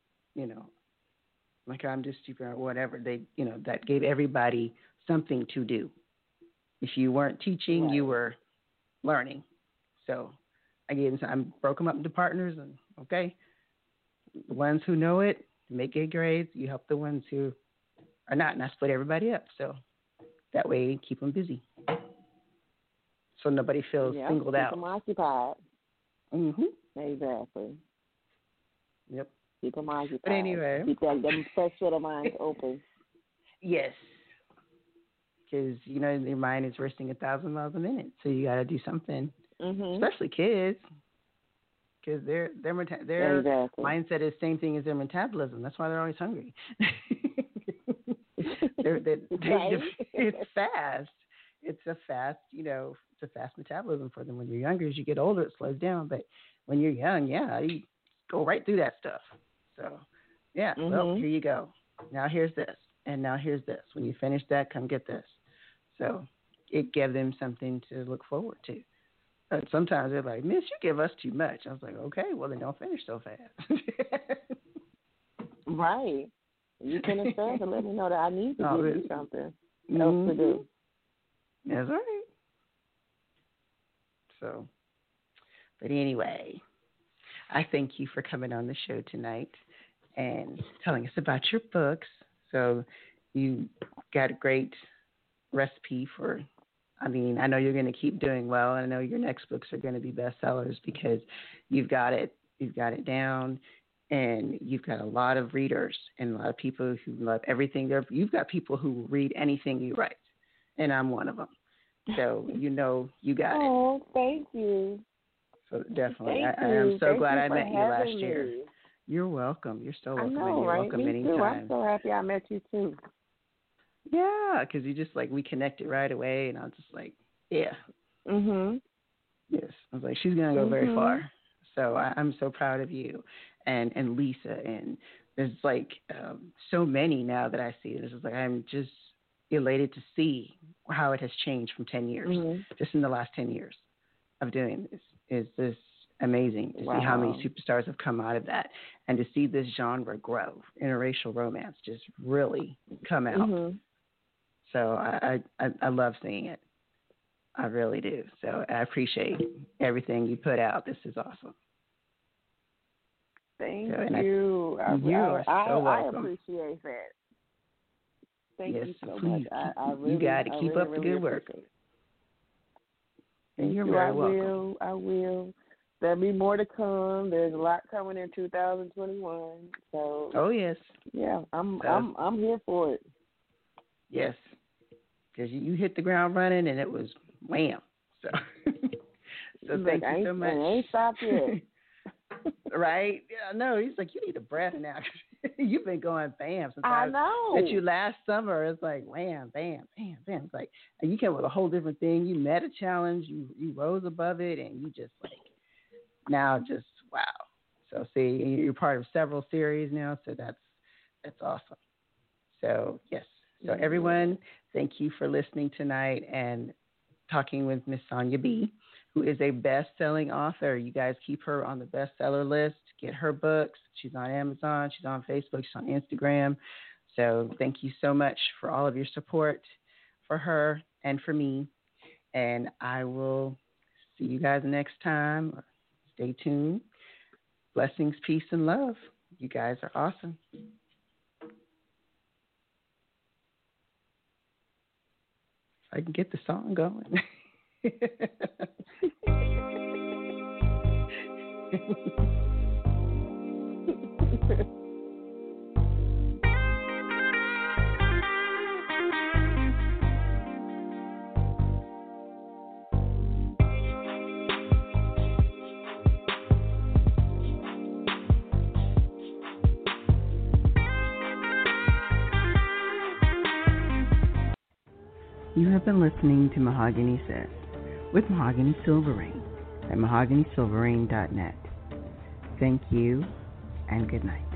like I'm just stupid or whatever. They, that gave everybody something to do. If you weren't teaching, you were learning. So I broke them up into partners, and okay, the ones who know it make good grades. You help the ones who are not, and I split everybody up. So that way, keep them busy. So nobody feels singled out. Keep them occupied. Mm-hmm. Exactly. Yep. Keep them occupied. But anyway. Keep them fresh little minds open. Yes. Because, your mind is racing 1,000 miles a minute. So you got to do something, especially kids. Because their mindset is the same thing as their metabolism. That's why they're always hungry. It's fast. It's a fast, it's a fast metabolism for them. When you're younger, as you get older, it slows down. But when you're young, you go right through that stuff. So, well, here you go. Now here's this, and now here's this. When you finish that, come get this. So it gave them something to look forward to. But sometimes they're like, Miss, you give us too much. I was like, okay, well, then don't finish so fast. Right. You finish fast and let me know that I need to give you something else to do. That's right. So, but anyway, I thank you for coming on the show tonight and telling us about your books. So you got a great recipe for, I know you're going to keep doing well. I know your next books are going to be bestsellers because you've got it down, and you've got a lot of readers and a lot of people who love everything. You've got people who will read anything you write, and I'm one of them. So you got it. Oh, thank you. So definitely, I am so glad I met you last year. You're welcome. You're so welcome. I know, and you're right? welcome Me anytime. too. I'm so happy I met you too. Yeah, because you just we connected right away, and I was just like, yeah. Mhm. Yes, I was like, she's gonna go very far. So I'm so proud of you, and Lisa, and there's so many now that I see. This is I'm just elated to see how it has changed from 10 years, just in the last 10 years of doing this. Is this amazing to see how many superstars have come out of that, and to see this genre grow, interracial romance, just really come out. So I love seeing it. I really do. So I appreciate everything you put out. This is awesome. Thank you. You are so welcome. I appreciate that. Thank you so please, much. I really, you got to keep really, up the good work. Thank You're you. very welcome. I will. There'll be more to come. There's a lot coming in 2021. So. Oh yes. Yeah, I'm here for it. Yes, because you hit the ground running and it was wham. So thank you so much. I ain't stopped yet. Right? Yeah, no, he's like, you need a breath now. You've been going bam since I know. met you last summer. It's like wham, bam, bam, bam. It's like, and you came with a whole different thing. You met a challenge. You rose above it, and you just now just wow. So see, you're part of several series now. So that's awesome. So yes. So everyone, thank you for listening tonight and talking with Miss Sonia B., who is a best-selling author. You guys keep her on the bestseller list. Get her books. She's on Amazon. She's on Facebook. She's on Instagram. So thank you so much for all of your support for her and for me. And I will see you guys next time. Stay tuned. Blessings, peace, and love. You guys are awesome. If I can get the song going. You have been listening to Mahogany Says with Mahogany Silverrain at mahoganysilverrain.net. Thank you and good night.